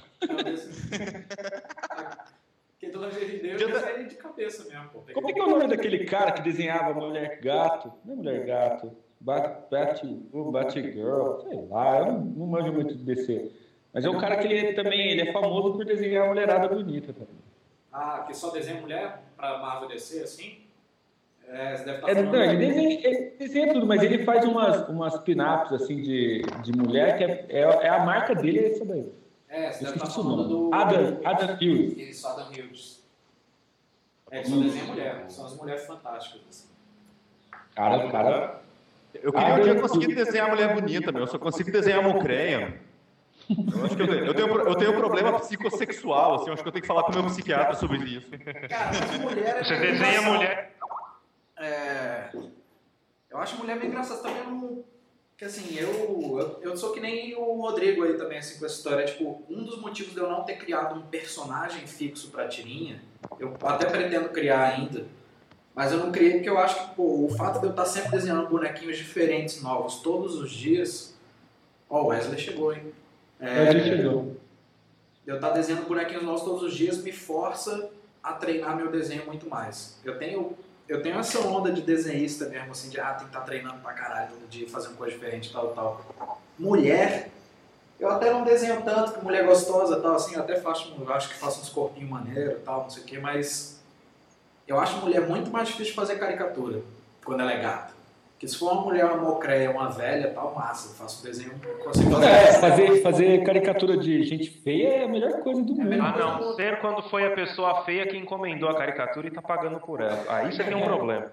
Porque do Lingerie Day eu desenhei de cabeça mesmo, pô. Como é que é o nome daquele cara que desenhava Mulher Gato? Não é Mulher Gato. Bat, Bat, Batgirl, sei lá, eu não, não manjo muito de D C. Mas é um cara que ele também ele é famoso por desenhar mulherada bonita também. Ah, que só desenha mulher pra Marvel D C, assim? É, você deve estar É, falando... não, ele, desenha, ele desenha tudo, mas ele faz umas, umas pin-ups assim, de, de mulher, que é, é, é a marca dele, é essa daí. É, você Eu deve estar esqueci o falando nome. do... Adam, Adam Hughes. Isso, Adam Hughes. É, que só desenha mulher. São as mulheres fantásticas, assim. Cara, cara... Eu queria um dia conseguir desenhar mulher bonita, meu. Eu só consigo desenhar mocreia. Eu acho que eu tenho, eu tenho, eu tenho um problema psicossexual, assim. Eu acho que eu tenho que falar com o meu psiquiatra sobre isso. Cara, mas mulher é Você meio desenha engraçado. mulher. É... Eu acho mulher meio engraçada também, não... que assim, eu, eu, eu sou que nem o Rodrigo aí também, assim, com essa história. Tipo, um dos motivos de eu não ter criado um personagem fixo pra tirinha, eu até pretendo criar ainda, mas eu não criei porque eu acho que, pô, o fato de eu estar sempre desenhando bonequinhos diferentes, novos, todos os dias... Ó, o Wesley chegou, hein? É, Ele chegou. eu estar desenhando bonequinhos novos todos os dias me força a treinar meu desenho muito mais. Eu tenho, eu tenho essa onda de desenhista mesmo, assim, de ah, tem que estar treinando pra caralho todo dia, fazendo coisa diferente, tal, tal. Mulher, eu até não desenho tanto, que mulher gostosa, tal, assim, eu até faço, eu acho que faço uns corpinhos maneiros, tal, não sei o que, mas eu acho mulher muito mais difícil de fazer caricatura quando ela é gata. Porque se for uma mulher, uma mocreia, uma velha, tal, massa, eu faço o desenho, consigo fazer. É, fazer, fazer caricatura de gente feia é a melhor coisa do mundo. A não ser quando foi a pessoa feia que encomendou a caricatura e tá pagando por ela. Aí você tem um problema.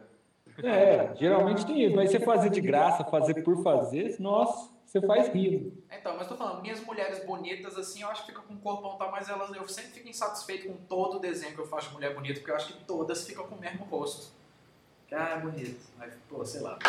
É, geralmente tem isso. Mas você fazer de graça, fazer por fazer, nossa, você faz rir. Então, mas tô falando, minhas mulheres bonitas, assim, eu acho que ficam com o corpão, tá, mas elas, eu sempre fico insatisfeito com todo o desenho que eu faço de mulher bonita, porque eu acho que todas ficam com o mesmo rosto. Ah, é bonito. Mas, pô, sei lá.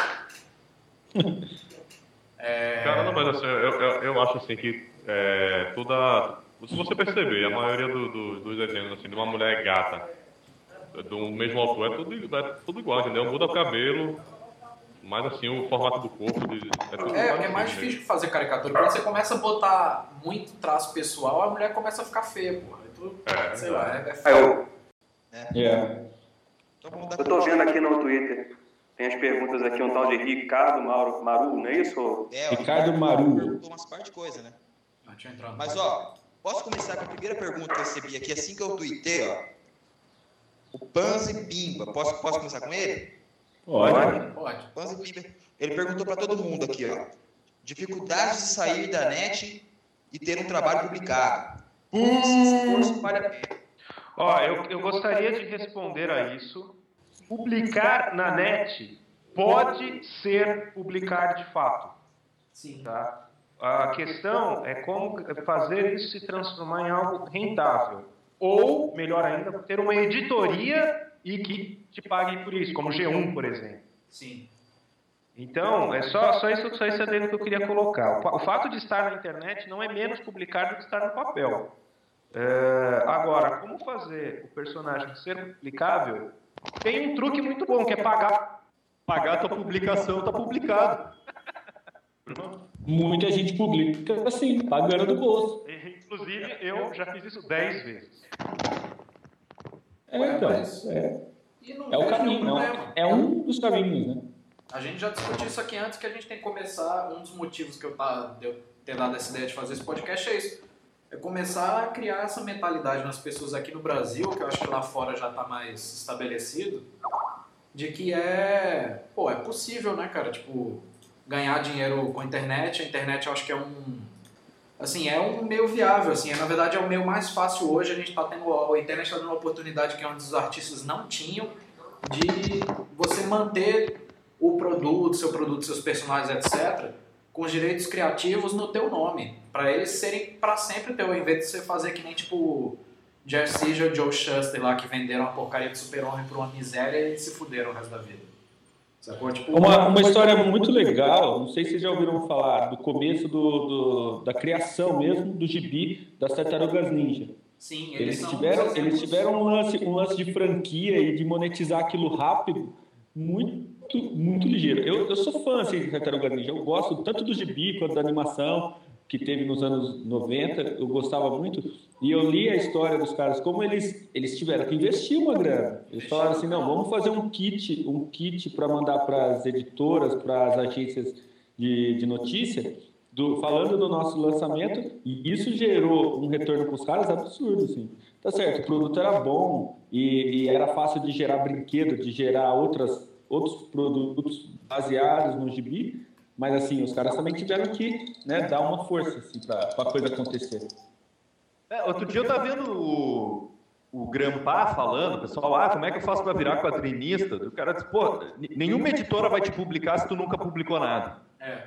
É... Cara, não, mas assim, eu, eu, eu acho assim que é, toda... Se você perceber, a maioria do, do, dos desenhos assim, de uma mulher gata, do mesmo autor, é tudo, é tudo igual, entendeu? Muda o cabelo, mas assim, o formato do corpo... De, é, tudo é, porque é mais parecido, difícil né? de fazer caricatura. Quando você começa a botar muito traço pessoal, a mulher começa a ficar feia, porra. Tu, É, sei lá, é, é Aí feio. eu, É. Então vamos dar eu tô vendo aqui no Twitter, tem as perguntas aqui, um tal de Ricardo Mauro, Maru, não é isso? É, ó, Ricardo Maru. perguntou umas partes de coisa, né? Ah, deixa eu entrar no Mas, ó, posso começar com a primeira pergunta que eu recebi aqui, assim que eu tuitei, ó. O Panzi Pimba, posso, posso começar com ele? Olha. Pode. Panzi Pimba, ele perguntou pra todo mundo aqui, ó. Dificuldades de sair da net e ter um trabalho publicado. Esse esforço vale a pena. Ó, eu, eu gostaria de responder a isso. Publicar na net pode ser publicar de fato. Sim. Tá? A questão é como fazer isso se transformar em algo rentável. Ou, melhor ainda, ter uma editoria e que te paguem por isso, como o G um, por exemplo. Sim. Então, é só, só isso, só isso é dentro que eu queria colocar. O, o fato de estar na internet não é menos publicar do que estar no papel. É, agora, como fazer o personagem ser publicável? Tem um truque muito bom, que é pagar. Pagar a tua publicação, tá publicado. Muita gente publica assim, pagando do bolso. Inclusive, eu já fiz isso dez vezes. É, então, mas- é, E não é o vejo caminho, nenhum não, problema. é um dos caminhos, né? A gente já discutiu isso aqui antes, que a gente tem que começar. Um dos motivos que eu, tá, de eu ter dado essa ideia de fazer esse podcast é isso. É começar a criar essa mentalidade nas pessoas aqui no Brasil, que eu acho que lá fora já está mais estabelecido, de que é, pô, é possível, né, cara? Tipo, ganhar dinheiro com a internet. A internet eu acho que é um, assim, é um meio viável, assim. É, na verdade é o meio mais fácil hoje. A gente está tendo, a internet está dando uma oportunidade que antes os artistas não tinham, de você manter o produto, seu produto, seus personagens, etcétera, com os direitos criativos no teu nome, para eles serem para sempre teu, em vez de você fazer que nem tipo Jeff Seeger ou Joe Shuster lá, que venderam a porcaria do Super-Homem por uma miséria e se fuderam o resto da vida. Sacou? Tipo, Uma, uma história muito legal, não sei se vocês já ouviram falar, do começo do, do- da criação mesmo do gibi das Tartarugas Ninja. sim, eles, Eles são tiveram, uns eles exemplos. tiveram um lance, um lance de franquia e de monetizar aquilo rápido, muito, muito ligeiro. Eu, eu sou fã assim, de Tartaruga Ninja, eu gosto tanto do gibi quanto da animação que teve nos anos noventa, eu gostava muito, e eu li a história dos caras, como eles, eles tiveram que investir uma grana. Eles falaram assim, não, vamos fazer um kit, um kit para mandar para as editoras, para as agências de, de notícia, do, falando do nosso lançamento, e isso gerou um retorno para os caras absurdo, assim. Tá certo, o produto era bom e, e era fácil de gerar brinquedo, de gerar outras, outros produtos baseados no gibi, mas assim, os caras também tiveram que, né, dar uma força assim, para a coisa acontecer. É, outro dia eu tava vendo o, o Grampar falando, pessoal, ah, como é que eu faço para virar quadrinista? O cara disse, pô, nenhuma editora vai te publicar se tu nunca publicou nada. É.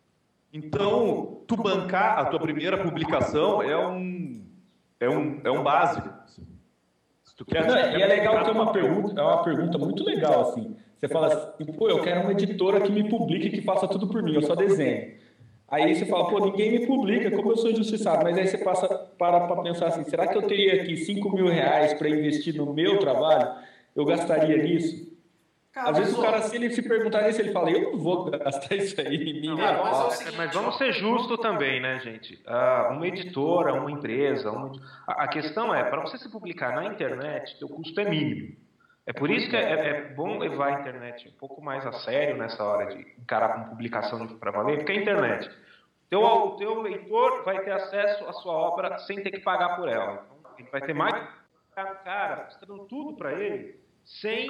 Então, tu bancar a tua primeira publicação é um, é um, é um básico. Se tu quer, Não, e é legal ter uma pergunta, é uma pergunta muito legal, assim. Você fala assim, pô, eu quero uma editora que me publique, que faça tudo por mim, eu só desenho. Aí você fala, pô, ninguém me publica, como eu sou injustiçado. Mas aí você passa para para pensar assim, será que eu teria aqui cinco mil reais para investir no meu trabalho? Eu gastaria nisso? Cara, Às vezes mas, o cara, ó, se ele se perguntar isso, ele fala, eu não vou gastar isso aí em mim. Não, nem mas a é o pau. seguinte, mas vamos ser justos também, né, gente? Ah, uma editora, uma empresa, uma... a a questão é, para você se publicar na internet, seu custo é mínimo. É por isso que é, é bom levar a internet um pouco mais a sério nessa hora de encarar como publicação para valer, porque a internet, teu, o teu leitor vai ter acesso à sua obra sem ter que pagar por ela. Então, ele vai ter mais... Cara, você está dando tudo para ele sem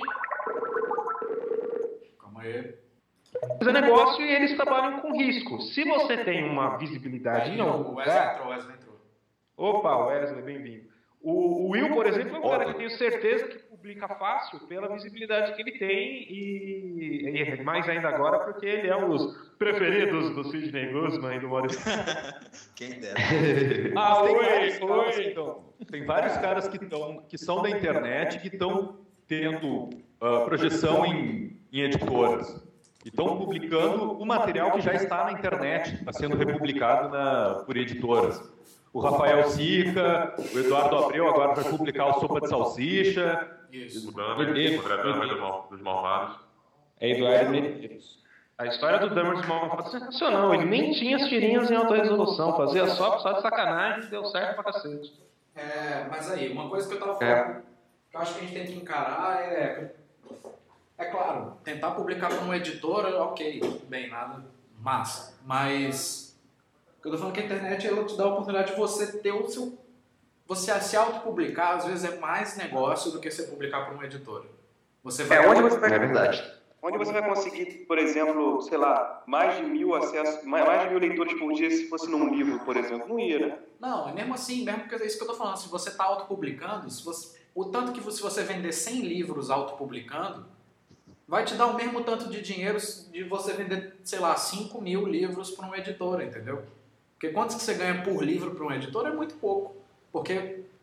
calma aí. fazer negócio e eles trabalham com risco. Se você tem uma visibilidade em algum O Wesley lugar... entrou, o Wesley entrou. Opa, Wesley, bem-vindo. O, o Will, por exemplo, é um cara que eu tenho certeza que publica fácil pela visibilidade que ele tem e, e mais ainda agora porque ele é um dos preferidos do Sidney Guzman e do Maurício. Quem dera. Ah, Tem oi, vários caras oi. que tão- tem vários caras que, tão, que são da internet que estão tendo ah, projeção em, em editoras. E estão publicando o material que já está na internet, está sendo republicado na, por editoras. O Rafael Sica, o Eduardo Abreu agora vai publicar o Sopa de Salsicha. Isso. O Dahmer, o André Dahmer do Mal- dos Malvados. É Eduardo Medeiros. A história do Dahmer dos Malvados é sensacional. Ele nem tinha as tirinhas em alta resolução, fazia só, só de sacanagem e deu certo pra cacete. É, mas aí, uma coisa que eu tava falando, que eu acho que a gente tem que encarar é... É claro, tentar publicar para uma editora, ok, tudo bem, nada massa. Mas o que eu tô falando é que a internet ela te dá a oportunidade de você ter o seu... Você se autopublicar, às vezes, é mais negócio do que você publicar para uma editora. Você vai... É, onde você vai... É verdade. Onde você vai conseguir, por exemplo, sei lá, mais de mil acessos, mais, mais de mil leitores por dia se fosse num livro, por exemplo? Não ia, né? Não, é mesmo assim, mesmo que é isso que eu tô falando. Se você tá autopublicando, se você... o tanto que se você vender cem livros autopublicando, vai te dar o mesmo tanto de dinheiro de você vender, sei lá, cinco mil livros para uma editora, entendeu? Porque quantos que você ganha por livro para uma editora é muito pouco. Porque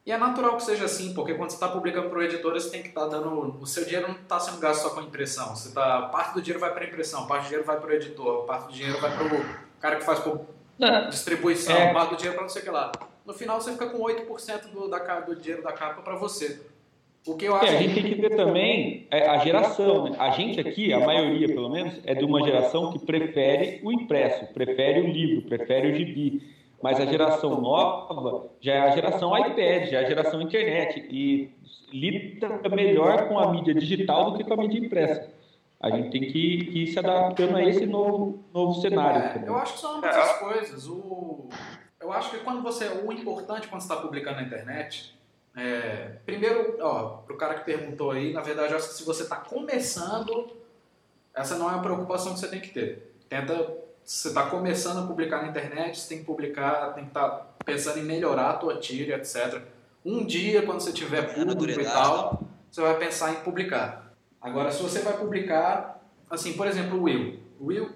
E é natural que seja assim, porque quando você está publicando para o editor, você tem que estar tá dando... O seu dinheiro não está sendo gasto só com impressão. Você tá, parte do dinheiro vai para a impressão, parte do dinheiro vai para o editor, parte do dinheiro vai para o cara que faz por distribuição, É. parte do dinheiro para não sei o que lá. No final, você fica com oito por cento do, da, do dinheiro da capa para você. O que eu acho É, a gente tem que ver também é, a geração, né? A gente aqui, a maioria pelo menos, é de uma geração que prefere o impresso, prefere o livro, prefere o gibi. Mas a geração nova já é a geração iPad, já é a geração internet e lida melhor com a mídia digital do que com a mídia impressa. A gente tem que, que ir se adaptando a esse novo, novo cenário. É, também. eu acho que são ambas as coisas. O, eu acho que quando você, o importante quando você está publicando na internet, é, primeiro, para o cara que perguntou aí, na verdade, eu acho que se você está começando, essa não é uma preocupação que você tem que ter. Tenta... Se você está começando a publicar na internet, você tem que publicar, tem que estar pensando em melhorar a tua tira, etcétera. Um dia, quando você tiver público e tal, você vai pensar em publicar. Agora, se você vai publicar, assim, por exemplo, o Will. O Will,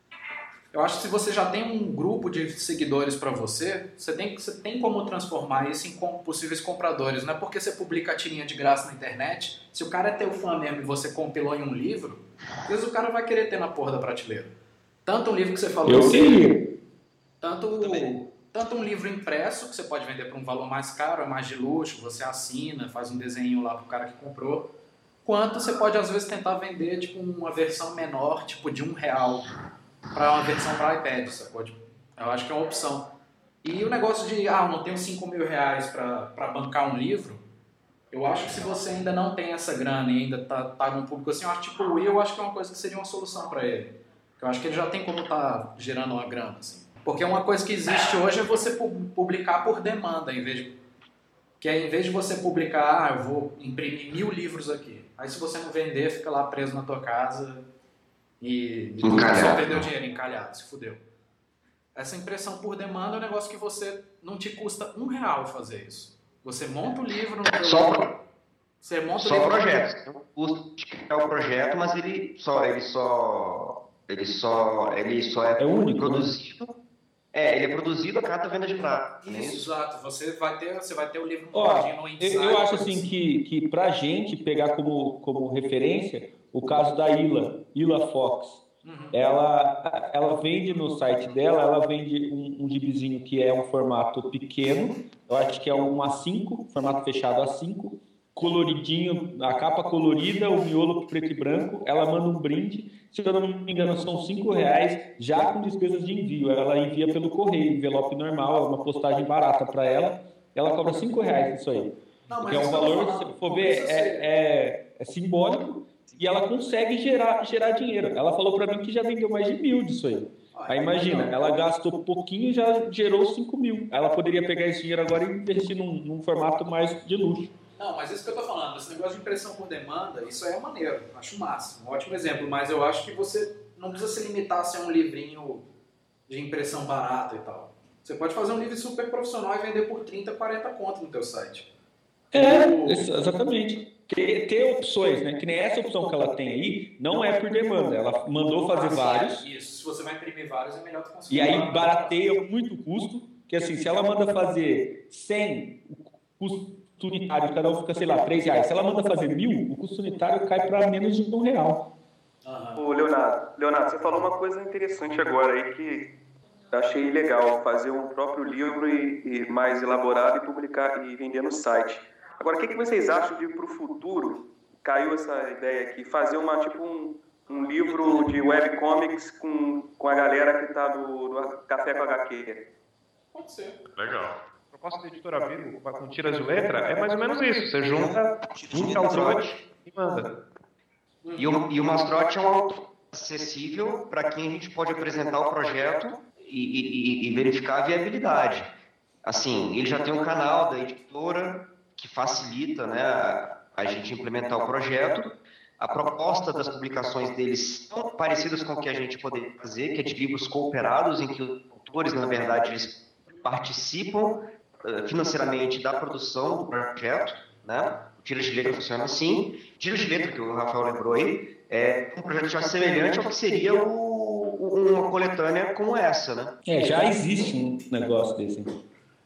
eu acho que se você já tem um grupo de seguidores para você, você tem, você tem como transformar isso em com, possíveis compradores. Não é porque você publica a tirinha de graça na internet, se o cara é teu fã mesmo e você compilou em um livro, às vezes o cara vai querer ter na porra da prateleira. Tanto um livro que você falou, Eu assim, tanto, tanto um livro impresso, que você pode vender por um valor mais caro, é mais de luxo, você assina, faz um desenho lá pro cara que comprou, quanto você pode às vezes tentar vender tipo uma versão menor, tipo de um real, para uma versão para iPad, sacou? Eu acho que é uma opção. E o negócio de, ah, eu não tenho cinco mil reais para bancar um livro, eu acho que se você ainda não tem essa grana e ainda tá, tá num público assim, eu acho tipo o Will, eu acho que é uma coisa que seria uma solução para ele. Eu acho que ele já tem como estar gerando uma grana, assim. Porque uma coisa que existe hoje é você publicar por demanda, em vez de... Que é, em vez de você publicar, ah, eu vou imprimir mil livros aqui. Aí se você não vender, fica lá preso na tua casa e, e tu só perdeu dinheiro, encalhado, se fudeu. Essa impressão por demanda é um negócio que você não te custa um real fazer isso. Você monta o livro no teu... Só, você monta só o livro projeto. Não custa o projeto, mas ele só... Ele só... Ele só, ele só é, é único, produzido. Né? É, ele é produzido a cada venda de prata. Isso, exato. Você vai ter, você vai ter o livro Ó, no insight. Eu, eu acho assim que, que pra gente pegar como, como referência o caso da Ila, Ila Fox. Uhum. Ela, ela vende no site dela, ela vende um, um gibizinho que é um formato pequeno, eu acho que é um A cinco, formato fechado A cinco, coloridinho, a capa colorida, o miolo preto e branco, ela manda um brinde, se eu não me engano são cinco reais, já com despesas de envio, ela envia pelo correio, envelope normal, é uma postagem barata para ela, ela cobra cinco reais isso aí, não, que é um valor, se for ver, é, é, é simbólico, e ela consegue gerar, gerar dinheiro, ela falou para mim que já vendeu mais de mil disso aí. Aí imagina, ela gastou pouquinho e já gerou cinco mil, ela poderia pegar esse dinheiro agora e investir num, num formato mais de luxo. Não, mas isso que eu tô falando, esse negócio de impressão por demanda, isso aí é maneiro, acho máximo, um ótimo exemplo, mas eu acho que você não precisa se limitar a ser um livrinho de impressão barata e tal. Você pode fazer um livro super profissional e vender por trinta, quarenta conto no teu site. É, o... exatamente. Ter, ter opções, né? Que nem essa opção que ela tem aí, não é por demanda, ela mandou fazer vários. Isso, se você vai imprimir vários, é melhor tu conseguir. E aí barateia muito o custo, que assim, se ela manda fazer cem, o custo unitário, cada um fica, sei lá, três reais. Se ela manda fazer mil, o custo unitário cai para menos de um real. Ô, Leonardo, Leonardo, você falou uma coisa interessante agora aí que achei legal, fazer um próprio livro e, e mais elaborado e publicar e vender no site. Agora, o que, que vocês acham de para o futuro? Caiu essa ideia aqui, fazer uma, tipo um, um livro de webcomics com, com a galera que está do, do Café com H Q. Pode ser. Legal. A proposta da editora Viro, com tiras de letra, é mais ou menos isso. Você junta vinte autores e manda. E o, e o Mastrote é um autor acessível para quem a gente pode apresentar o projeto e, e, e verificar a viabilidade. Assim, ele já tem um canal da editora que facilita, né, a, a gente implementar o projeto. A proposta das publicações deles são parecidas com o que a gente poderia fazer, que é de livros cooperados, em que os autores, na verdade, eles participam uh, financeiramente da produção do projeto, né? O Tira de Letra funciona assim. Tira de Letra, que o Rafael lembrou aí, é um projeto já semelhante ao que seria o, uma coletânea como essa, né? É, já existe um negócio desse.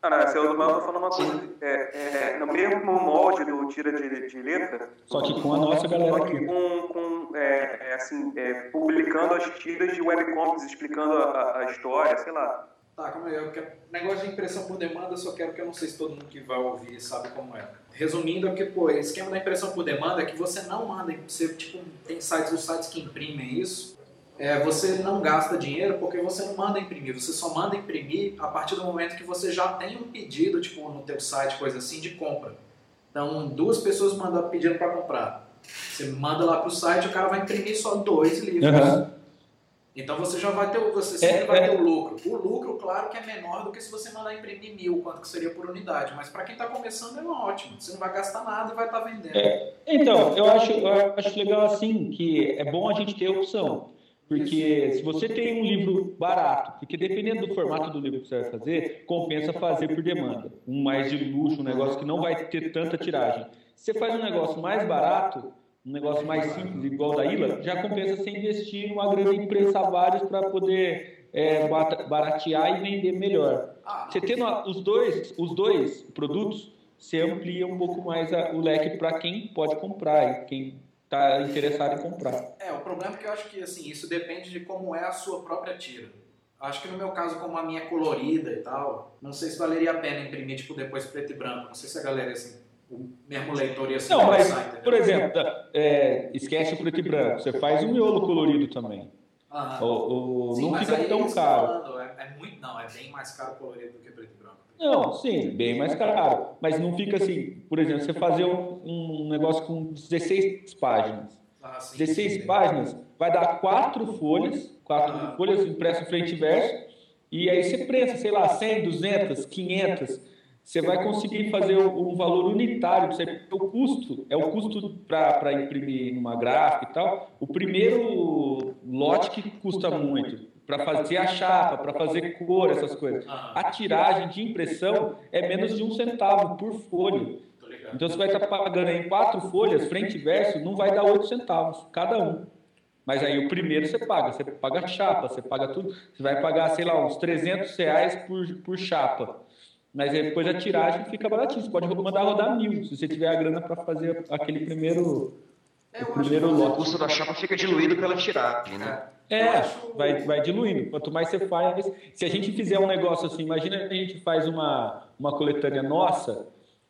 Ah, não, esse é o do Mel, tô falando uma coisa. É, é, no mesmo molde do tira de, de letra. Só que com a nossa galera Só que aqui. com, com é, é, assim, é, publicando as tiras de webcomics, explicando a, a história, sei lá. Tá, calma aí. Eu quero... Negócio de impressão por demanda, eu só quero que eu não sei se todo mundo que vai ouvir sabe como é. Resumindo, é porque, pô, o esquema da impressão por demanda é que você não manda, você, tipo, tem sites, os sites que imprimem isso, é, você não gasta dinheiro porque você não manda imprimir, você só manda imprimir a partir do momento que você já tem um pedido, tipo, no teu site, coisa assim, de compra. Então, duas pessoas mandam pedindo para comprar. Você manda lá pro site, o cara vai imprimir só dois livros. Uhum. Então você já vai ter, você sempre É, vai é. ter o lucro. O lucro, claro, que é menor do que se você mandar imprimir mil, quanto que seria por unidade. Mas para quem está começando é ótimo. Você não vai gastar nada e vai estar tá vendendo. É, então, eu acho, eu acho legal assim que é bom a gente ter opção. Porque se você tem um livro barato, porque dependendo do formato do livro que você vai fazer, compensa fazer por demanda. Um mais de luxo, um negócio que não vai ter tanta tiragem. Se você faz um negócio mais barato, um negócio mais simples, igual da Ila, já compensa você investir uma grana em prensar vários para poder é, baratear e vender melhor. Você tendo os dois, os dois produtos, você amplia um pouco mais a, o leque para quem pode comprar e quem está interessado em comprar. É, o problema é que eu acho que assim, isso depende de como é a sua própria tira. Acho que no meu caso, como a minha é colorida e tal, não sei se valeria a pena imprimir tipo, depois preto e branco. Não sei se a galera assim, o mesmo leitor ia se Não, mas, interessar, por exemplo, é, esquece o preto e branco, você faz um miolo colorido também. Aham. O, o, Sim, não mas fica aí tão eles caro. falando, é, é muito, não, é bem mais caro colorido do que preto e branco. Não, sim, bem mais caro. Mas não fica assim, por exemplo, você fazer um, um negócio com dezesseis páginas. Ah, sim, dezesseis sim, páginas vai dar quatro folhas, quatro Ah. folhas impresso frente e verso, e aí você prensa, sei lá, cem, duzentas, quinhentas. Você vai conseguir fazer um valor unitário. Você, o custo é o custo para imprimir numa gráfica e tal. O primeiro lote que custa muito para fazer a chapa, para fazer cor, essas coisas. A tiragem de impressão é menos de um centavo por folha. Então você vai estar pagando em quatro folhas, frente e verso, não vai dar oito centavos cada um. Mas aí o primeiro você paga, você paga a chapa, você paga tudo. Você vai pagar, sei lá, uns trezentos reais por, por chapa. Mas aí depois a tiragem fica baratinho. Você pode mandar rodar mil, se você tiver a grana para fazer aquele primeiro, É, o primeiro O lote. custo da chapa fica diluído pela tiragem, né? É, vai, vai diluindo. Quanto mais você faz... Se a gente fizer um negócio assim, imagina que a gente faz uma, uma coletânea nossa,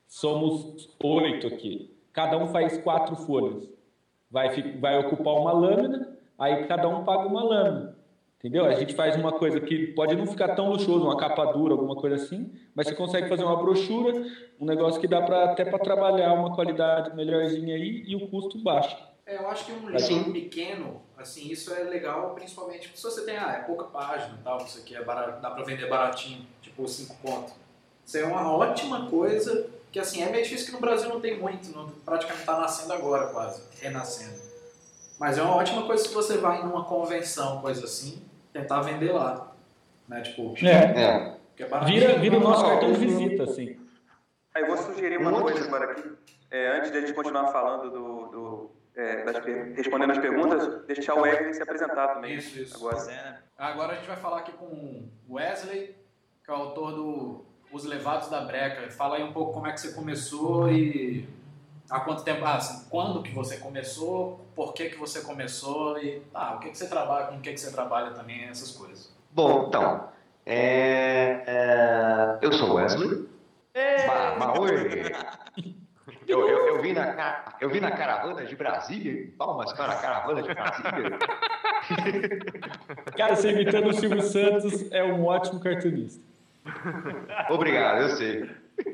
somos oito aqui. Cada um faz quatro folhas. Vai, vai ocupar uma lâmina, aí cada um paga uma lâmina. Entendeu? A gente faz uma coisa que pode não ficar tão luxuoso, uma capa dura, alguma coisa assim, mas você consegue fazer uma brochura, um negócio que dá pra, até para trabalhar uma qualidade melhorzinha aí e o custo baixo. É, eu acho que um Assim. livro pequeno, assim, isso é legal, principalmente se você tem, ah, é pouca página e tal, isso aqui é barato, dá pra vender baratinho, tipo cinco conto. Isso é uma ótima coisa, que assim, é meio difícil que no Brasil não tem muito, não, praticamente tá nascendo agora quase, renascendo. Mas é uma ótima coisa se você vai numa convenção, coisa assim, tentar vender lá, né, tipo... É. É. que é baratinho. Vira, vira o nosso cartão de visita, assim. Aí eu vou sugerir uma coisa agora aqui, é, antes de a gente continuar falando do, do, é, das per- respondendo as perguntas, deixar o Wesley se apresentar também. Isso, isso. Agora. Agora a gente vai falar aqui com o Wesley, que é o autor do Os Levados da Breca. Fala aí um pouco como é que você começou e há quanto tempo, ah, assim, quando que você começou, por que que você começou e ah, o que que você trabalha, com o que que você trabalha também, essas coisas. Bom, então, é, é, eu sou Wesley. Bah, bah, oi. Eu, eu, eu, vim na, ca- eu vim na caravana de Brasília, palmas para a caravana de Brasília. Cara, você imitando o Silvio Santos é um ótimo cartunista. Obrigado, eu sei.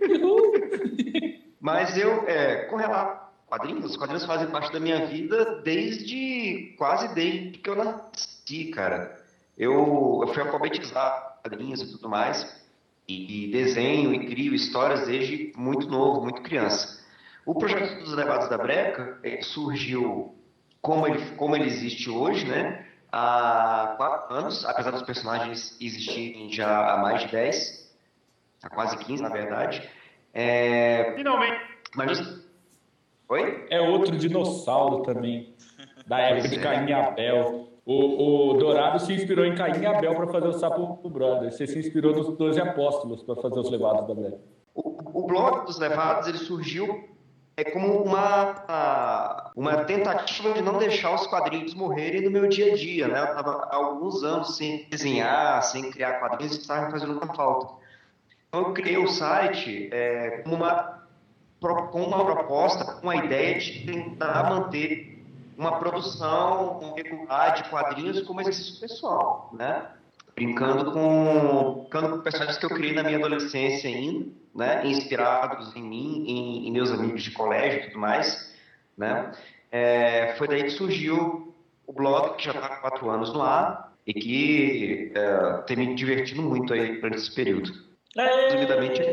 Mas eu, é, com relação a quadrinhos, os quadrinhos fazem parte da minha vida desde, quase desde que eu nasci, cara. Eu, eu fui alfabetizado em quadrinhos e tudo mais, e, e desenho e crio histórias desde muito novo, muito criança. O projeto dos Levados da Breca eh, surgiu como ele, como ele existe hoje, né? Há quatro anos, apesar dos personagens existirem já há mais de dez, há quase quinze, na verdade. É... Finalmente. Mas... Oi? É outro dinossauro também, da época de Caim e Abel. O, o Dourado se inspirou em Caim e Abel para fazer o Sapo Brother. Você se inspirou nos doze apóstolos para fazer os levados da Bíblia. O, o blog dos levados ele surgiu é como uma, uma tentativa de não deixar os quadrinhos morrerem no meu dia a dia, né? Eu estava há alguns anos sem desenhar, sem criar quadrinhos, e estava me fazendo muita falta. Então eu criei o site é, com, uma, com uma proposta, com a ideia de tentar manter uma produção regular de quadrinhos como exercício pessoal, né? Brincando com, brincando com personagens que eu criei na minha adolescência ainda, né? Inspirados em mim, em, em meus amigos de colégio e tudo mais, né? É, foi daí que surgiu o blog, que já está há quatro anos no ar e que é, tem me divertido muito aí durante esse período. Resumidamente,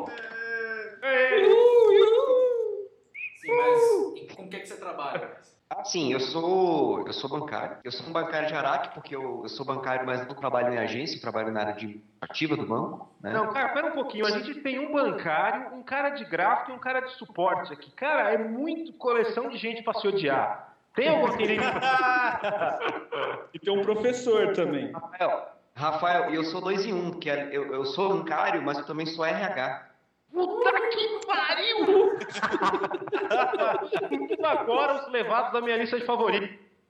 Sim, mas com o que, que você trabalha? Ah, sim, eu sou, eu sou bancário. Eu sou um bancário de Araque, porque eu, eu sou bancário, mas não trabalho em agência, eu trabalho na área de ativa do banco. Né? Não, cara, pera um pouquinho. A gente tem um bancário, um cara de gráfico e um cara de suporte aqui. Cara, é muito coleção de gente pra se odiar. Tem algum que E tem um professor também. Rafael, Rafael, eu sou dois em um, que é, eu, eu sou bancário, mas eu também sou R H. Puta que pariu! Tudo agora os levados da minha lista de favoritos.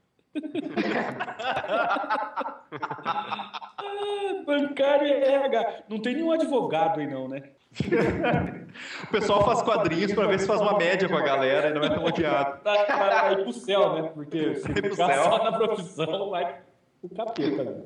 Bancário e R H. Não tem nenhum advogado aí não, né? O pessoal faz quadrinhos pra ver se faz uma média com a galera e não é tão odiado. Tá, vai ir pro céu, né? Porque se Vai pro ficar céu. só na profissão, vai pro capeta, né?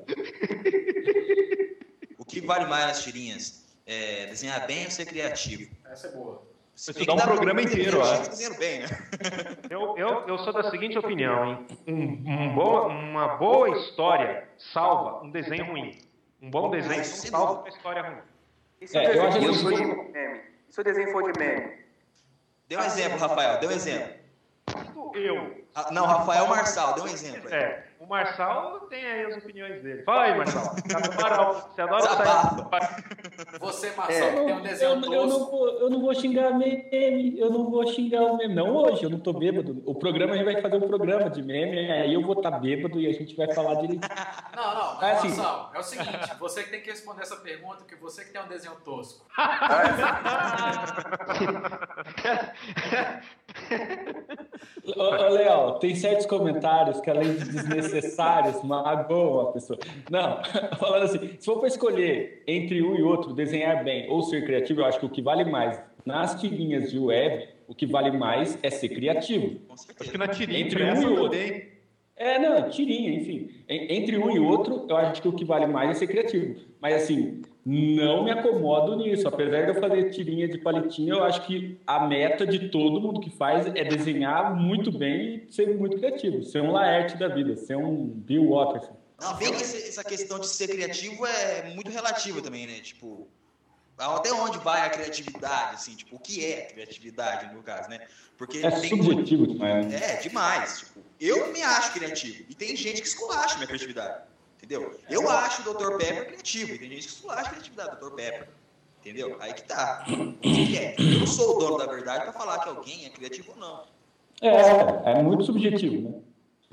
O que vale mais nas tirinhas? É, desenhar bem ou ser criativo? Essa é boa. Se Estudar um programa inteiro, ó. Desenhando bem, né? Eu, eu, eu sou da seguinte opinião, hein? Um, um boa, uma boa história salva um desenho ruim. Um bom desenho não salva uma história ruim. E se o É, eu desenho acho for que- de meme? E se o desenho for de meme? Dê um exemplo, Rafael, dê um exemplo. Eu. Ah, não, Rafael Marçal, dê um exemplo. aí. É, o Marçal tem aí as opiniões dele. Fala aí, Marçal. Amaral, você adora Desabafa. sair. Você, Marcelo, que tem um Eu, desenho eu não tosco. vou, eu não vou xingar meme, eu não vou xingar o meme. Não hoje, eu não tô bêbado. O programa, a gente vai fazer um programa de meme, aí eu vou estar bêbado e a gente vai falar direitinho. Não, não, Ah, mas, sim. Marcelo, é o seguinte, você que tem que responder essa pergunta, porque você que tem um desenho tosco. Ô, ô, Léo, tem certos comentários que, além de desnecessários, magoam a pessoa. Não, falando assim, se for para escolher entre um e outro, desenhar bem ou ser criativo, eu acho que o que vale mais nas tirinhas de web, o que vale mais é ser criativo. Com certeza. Acho que na tirinha Entre um impressa e outro. também. É, não, tirinha, enfim. En- Entre um e outro, eu acho que o que vale mais é ser criativo. Mas, assim, não me acomodo nisso. Apesar de eu fazer tirinha de palitinho, eu acho que a meta de todo mundo que faz é desenhar muito bem e ser muito criativo. Ser um Laerte da vida, ser um Bill Watterson. Não, bem que esse- essa questão de ser criativo é muito relativa também, né? Tipo, até onde vai a criatividade, assim, tipo, o que é criatividade, no caso, né? Porque É tem subjetivo demais. né? É, demais. Tipo, eu me acho criativo. E tem gente que esculacha minha criatividade. Entendeu? Eu acho o doutor Pepper criativo. E tem gente que esculacha a criatividade do doutor Pepper. Entendeu? Aí que tá. O que é? Eu não sou o dono da verdade pra falar que alguém é criativo ou não. É, é muito subjetivo, né?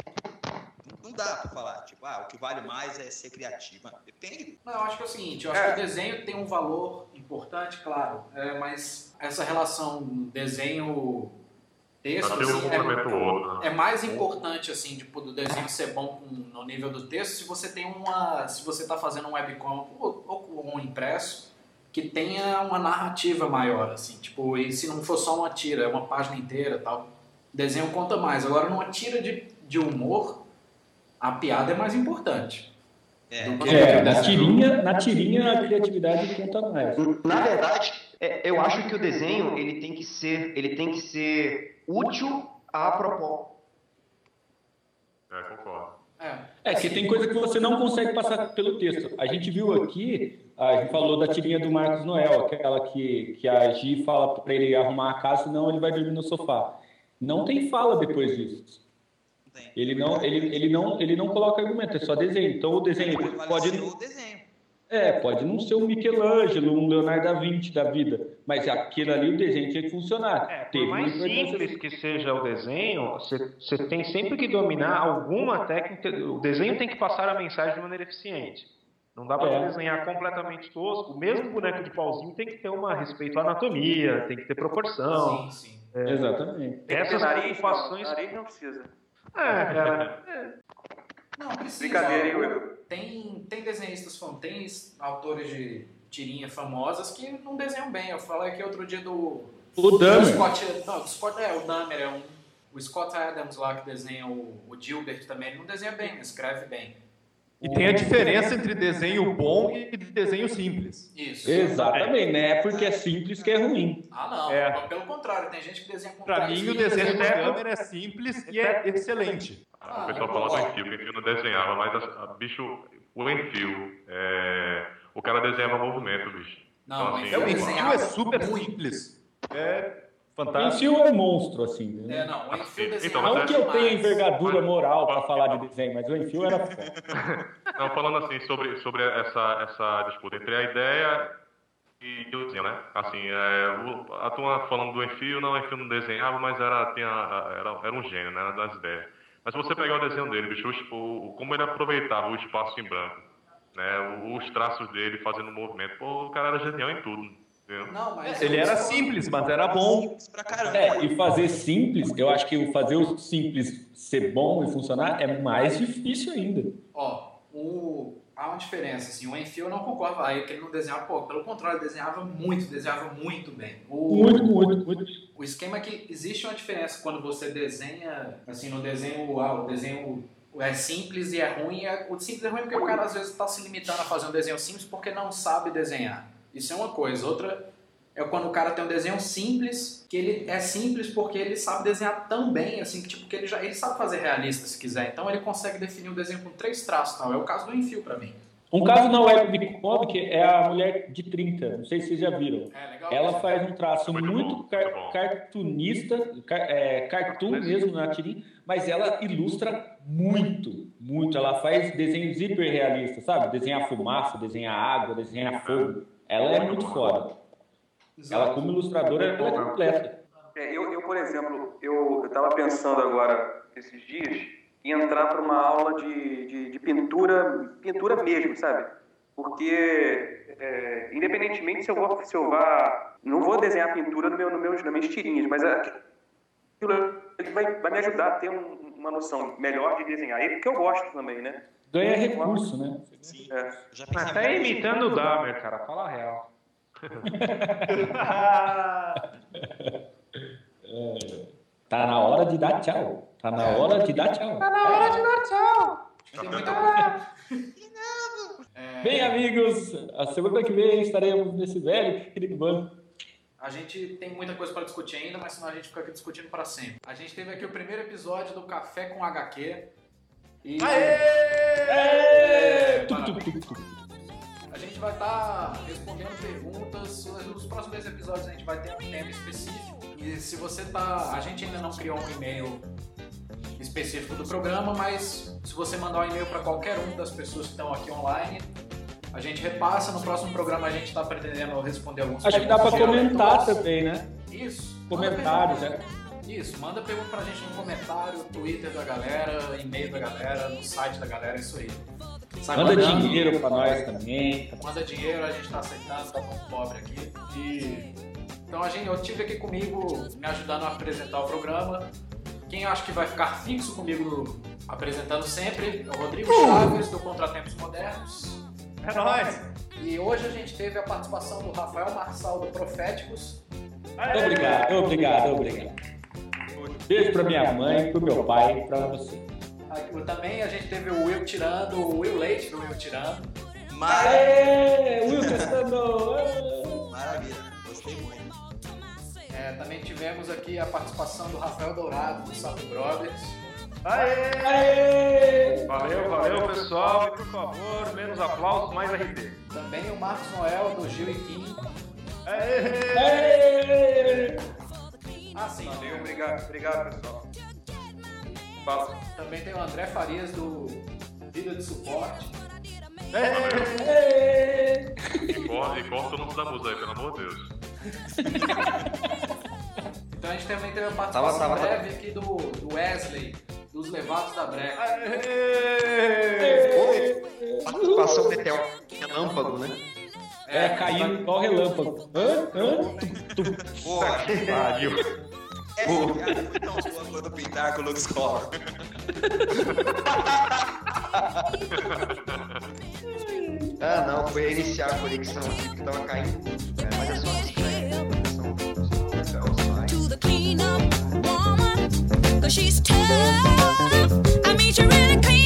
Não dá pra falar. Tipo, ah, o que vale mais é ser criativo. Mano, depende. Não, eu acho que é o seguinte, eu acho que o desenho tem um valor importante, claro, é, mas essa relação desenho-texto Pra ter um assim, complemento ao outro. né? é, é mais importante assim, tipo, do desenho ser bom com- no nível do texto se você tem uma, se você está fazendo um webcom ou, ou um impresso que tenha uma narrativa maior, assim, tipo, e se não for só uma tira, é uma página inteira, tal, desenho conta mais. Agora, numa tira de, de humor, a piada é mais importante. É, Do que- É, na tirinha, na tirinha a criatividade conta mais. Na verdade, é, eu acho que o desenho ele tem que ser, ele tem que ser útil à proposta. É, concordo. É, É que tem coisa que você não consegue passar pelo texto. A gente viu aqui, a gente falou da tirinha do Marcos Noel, aquela que, que a Gi fala para ele arrumar a casa, senão ele vai dormir no sofá. Não tem fala depois disso. não tem. Ele não, ele, ele não, ele não coloca argumento, é só desenho. Então o desenho Pode pode, valer o desenho. É, pode não ser um Michelangelo, um Leonardo da Vinci da vida, mas aquilo ali o desenho tinha que funcionar. É, por Teve mais uma importância- simples que seja o desenho, você tem sempre que dominar alguma técnica. O desenho tem que passar a mensagem de maneira eficiente. Não dá para É. desenhar completamente tosco. O mesmo boneco de pauzinho tem que ter uma respeito à anatomia, tem que ter proporção. Sim, sim. É, Exatamente. Tem que ter essas nariz, preocupações. não, nariz não precisa. É, cara. é, Não, precisa. Brincadeira, hein, ó. Will? Tem, tem desenhistas, fam- tem autores de tirinha famosas que não desenham bem. Eu falei aqui outro dia do... O do Dahmer. Scott, não, do Scott, é, o Dahmer é um... O Scott Adams lá que desenha o, o Gilbert também, ele não desenha bem, não escreve bem. E tem a diferença entre desenho bom e desenho simples. Isso. Exatamente, né? É porque é simples que é ruim. Ah, não. É. Pelo contrário, tem gente que desenha com Pra três mim, o linhas, desenho do exceto- Dahmer é simples e é excelente. Ah, o pessoal eu fala do gosto. Enfio, que o Enfio não desenhava, mas a, a, bicho, o Enfio, é, o cara desenhava movimento, bicho. Não, Então, o assim, Enfio O eu- Enfio é super muito. simples. É O fantástico. Enfio é um monstro, assim. Né? É, não, o Enfio Então, desenha mas Não é- que eu tenha demais. envergadura moral pra falar de desenho, mas o Enfio era foda. Não, falando assim sobre, sobre essa, essa disputa entre a ideia e o desenho, né? Assim, é, o, a turma falando do Enfio, não, o Enfio não desenhava, mas era, tinha, era, era um gênio, né? Das ideias. Mas se você pegar o desenho dele, bicho, o, o- como ele aproveitava o espaço em branco, né? Os traços dele fazendo movimento, pô, o cara era genial em tudo, entendeu? Não, mas Ele era simples, mas era bom. Simples pra caramba. É, e fazer simples, eu acho que o fazer o simples ser bom e funcionar é mais difícil ainda. Ó, o... há uma diferença, assim, o Enfio eu não concordo aí que ele não desenhava pouco, pelo contrário, ele desenhava muito, desenhava muito bem. O, Muito, muito, muito. o esquema é que existe uma diferença quando você desenha, assim, no desenho, ah, o desenho é simples e é ruim, é, o simples é ruim porque o cara às vezes está se limitando a fazer um desenho simples porque não sabe desenhar. Isso é uma coisa. Outra é quando o cara tem um desenho simples, que ele é simples porque ele sabe desenhar tão bem, assim, que tipo, que ele, já, ele sabe fazer realista se quiser. Então ele consegue definir um desenho com três traços, tal. É o caso do Enfio pra mim. Um caso na webcomic é a mulher de trinta, não sei se vocês já viram. É legal. Ela faz um traço Muito muito, bom, car- muito bom. cartunista, car- é, cartoon mesmo na tirinha, mas ela ilustra muito, muito. Ela faz desenhos hiperrealistas, sabe? Desenhar fumaça, desenhar água, desenhar fogo. Ela é muito foda. Ela, como ilustradora, ela é completa. É, eu, eu, por exemplo, eu estava pensando agora, esses dias, em entrar para uma aula de, de, de pintura, pintura mesmo, sabe? Porque, é, independentemente se eu vou, se eu vá, não vou desenhar pintura no meu, no meu, nas minhas tirinhas, mas aquilo vai, vai me ajudar a ter um, uma noção melhor de desenhar, e porque eu gosto também, né? Ganha recurso, né? Sim. É. Já Mas pensei tá muito. imitando o Dahmer, cara. Fala a real. Tá na hora de dar tchau. Tá na hora de dar tchau. Tá na hora de dar tchau. Tem muita coisa. É, Bem, amigos, a semana que vem estaremos nesse velho querido banco. a gente tem muita coisa para discutir ainda, mas senão a gente fica aqui discutindo para sempre. A gente teve aqui o primeiro episódio do Café com H Q. E... Aê! Tuc, tuc, tuc, tuc. A gente vai estar respondendo perguntas. Nos próximos episódios a gente vai ter um tema específico. E se você tá. A gente ainda não criou um e-mail específico do programa, mas se você mandar um e-mail para qualquer um das pessoas que estão aqui online, a gente repassa. No próximo programa a gente está pretendendo responder alguns Acho que dá pra perguntas de comentar leitores. também, né? Isso. manda Comentários, pergunta. né? Isso, manda pergunta pra gente no comentário, Twitter da galera, e-mail da galera, no site da galera, isso aí. Sai Manda mandando. dinheiro pra nós também. Manda dinheiro, a gente tá aceitando, tá muito pobre aqui. E... Então a gente, eu tive aqui comigo, me ajudando a apresentar o programa. Quem eu acho que vai ficar fixo comigo no- apresentando sempre é o Rodrigo Chaves, do Contratempos Modernos. É nóis. E hoje a gente teve a participação do Rafael Marçal, do Proféticos. Obrigado, obrigado, obrigado. Beijo pra minha mãe, pro meu pai e pra você. Aqui, também a gente teve o Will Tirando, o Will Leite do Will Tirando. Maravilha. Aê! Will testando! Maravilha. Gostei muito. É, também tivemos aqui a participação do Rafael Dourado, do Sapo Brothers. Aê! Valeu, valeu, pessoal. E por favor, menos aplausos, mais R D. Também o Marcos Noel, do Gil e Kim. Aê! Ah, sim. Valeu, obrigado, obrigado, pessoal. Fala. Também tem o André Farias, do Vida de Suporte. É. E corta, e corta o nome da música aí, pelo amor de Deus. Então a gente também teve a participação Tava, tava, breve aqui do, do Wesley, dos Levados da Breca. Participação meteor relâmpago, né? É, caindo igual relâmpago. Hã? Hã? Boa. Pariu. Essa piada foi tão boa quando pintar com o Lux Collor. Ah, não, foi iniciar a conexão aqui que tava caindo. É, mas é só isso, né? To the clean up woman, 'cause she's tough. I mean, she really clean.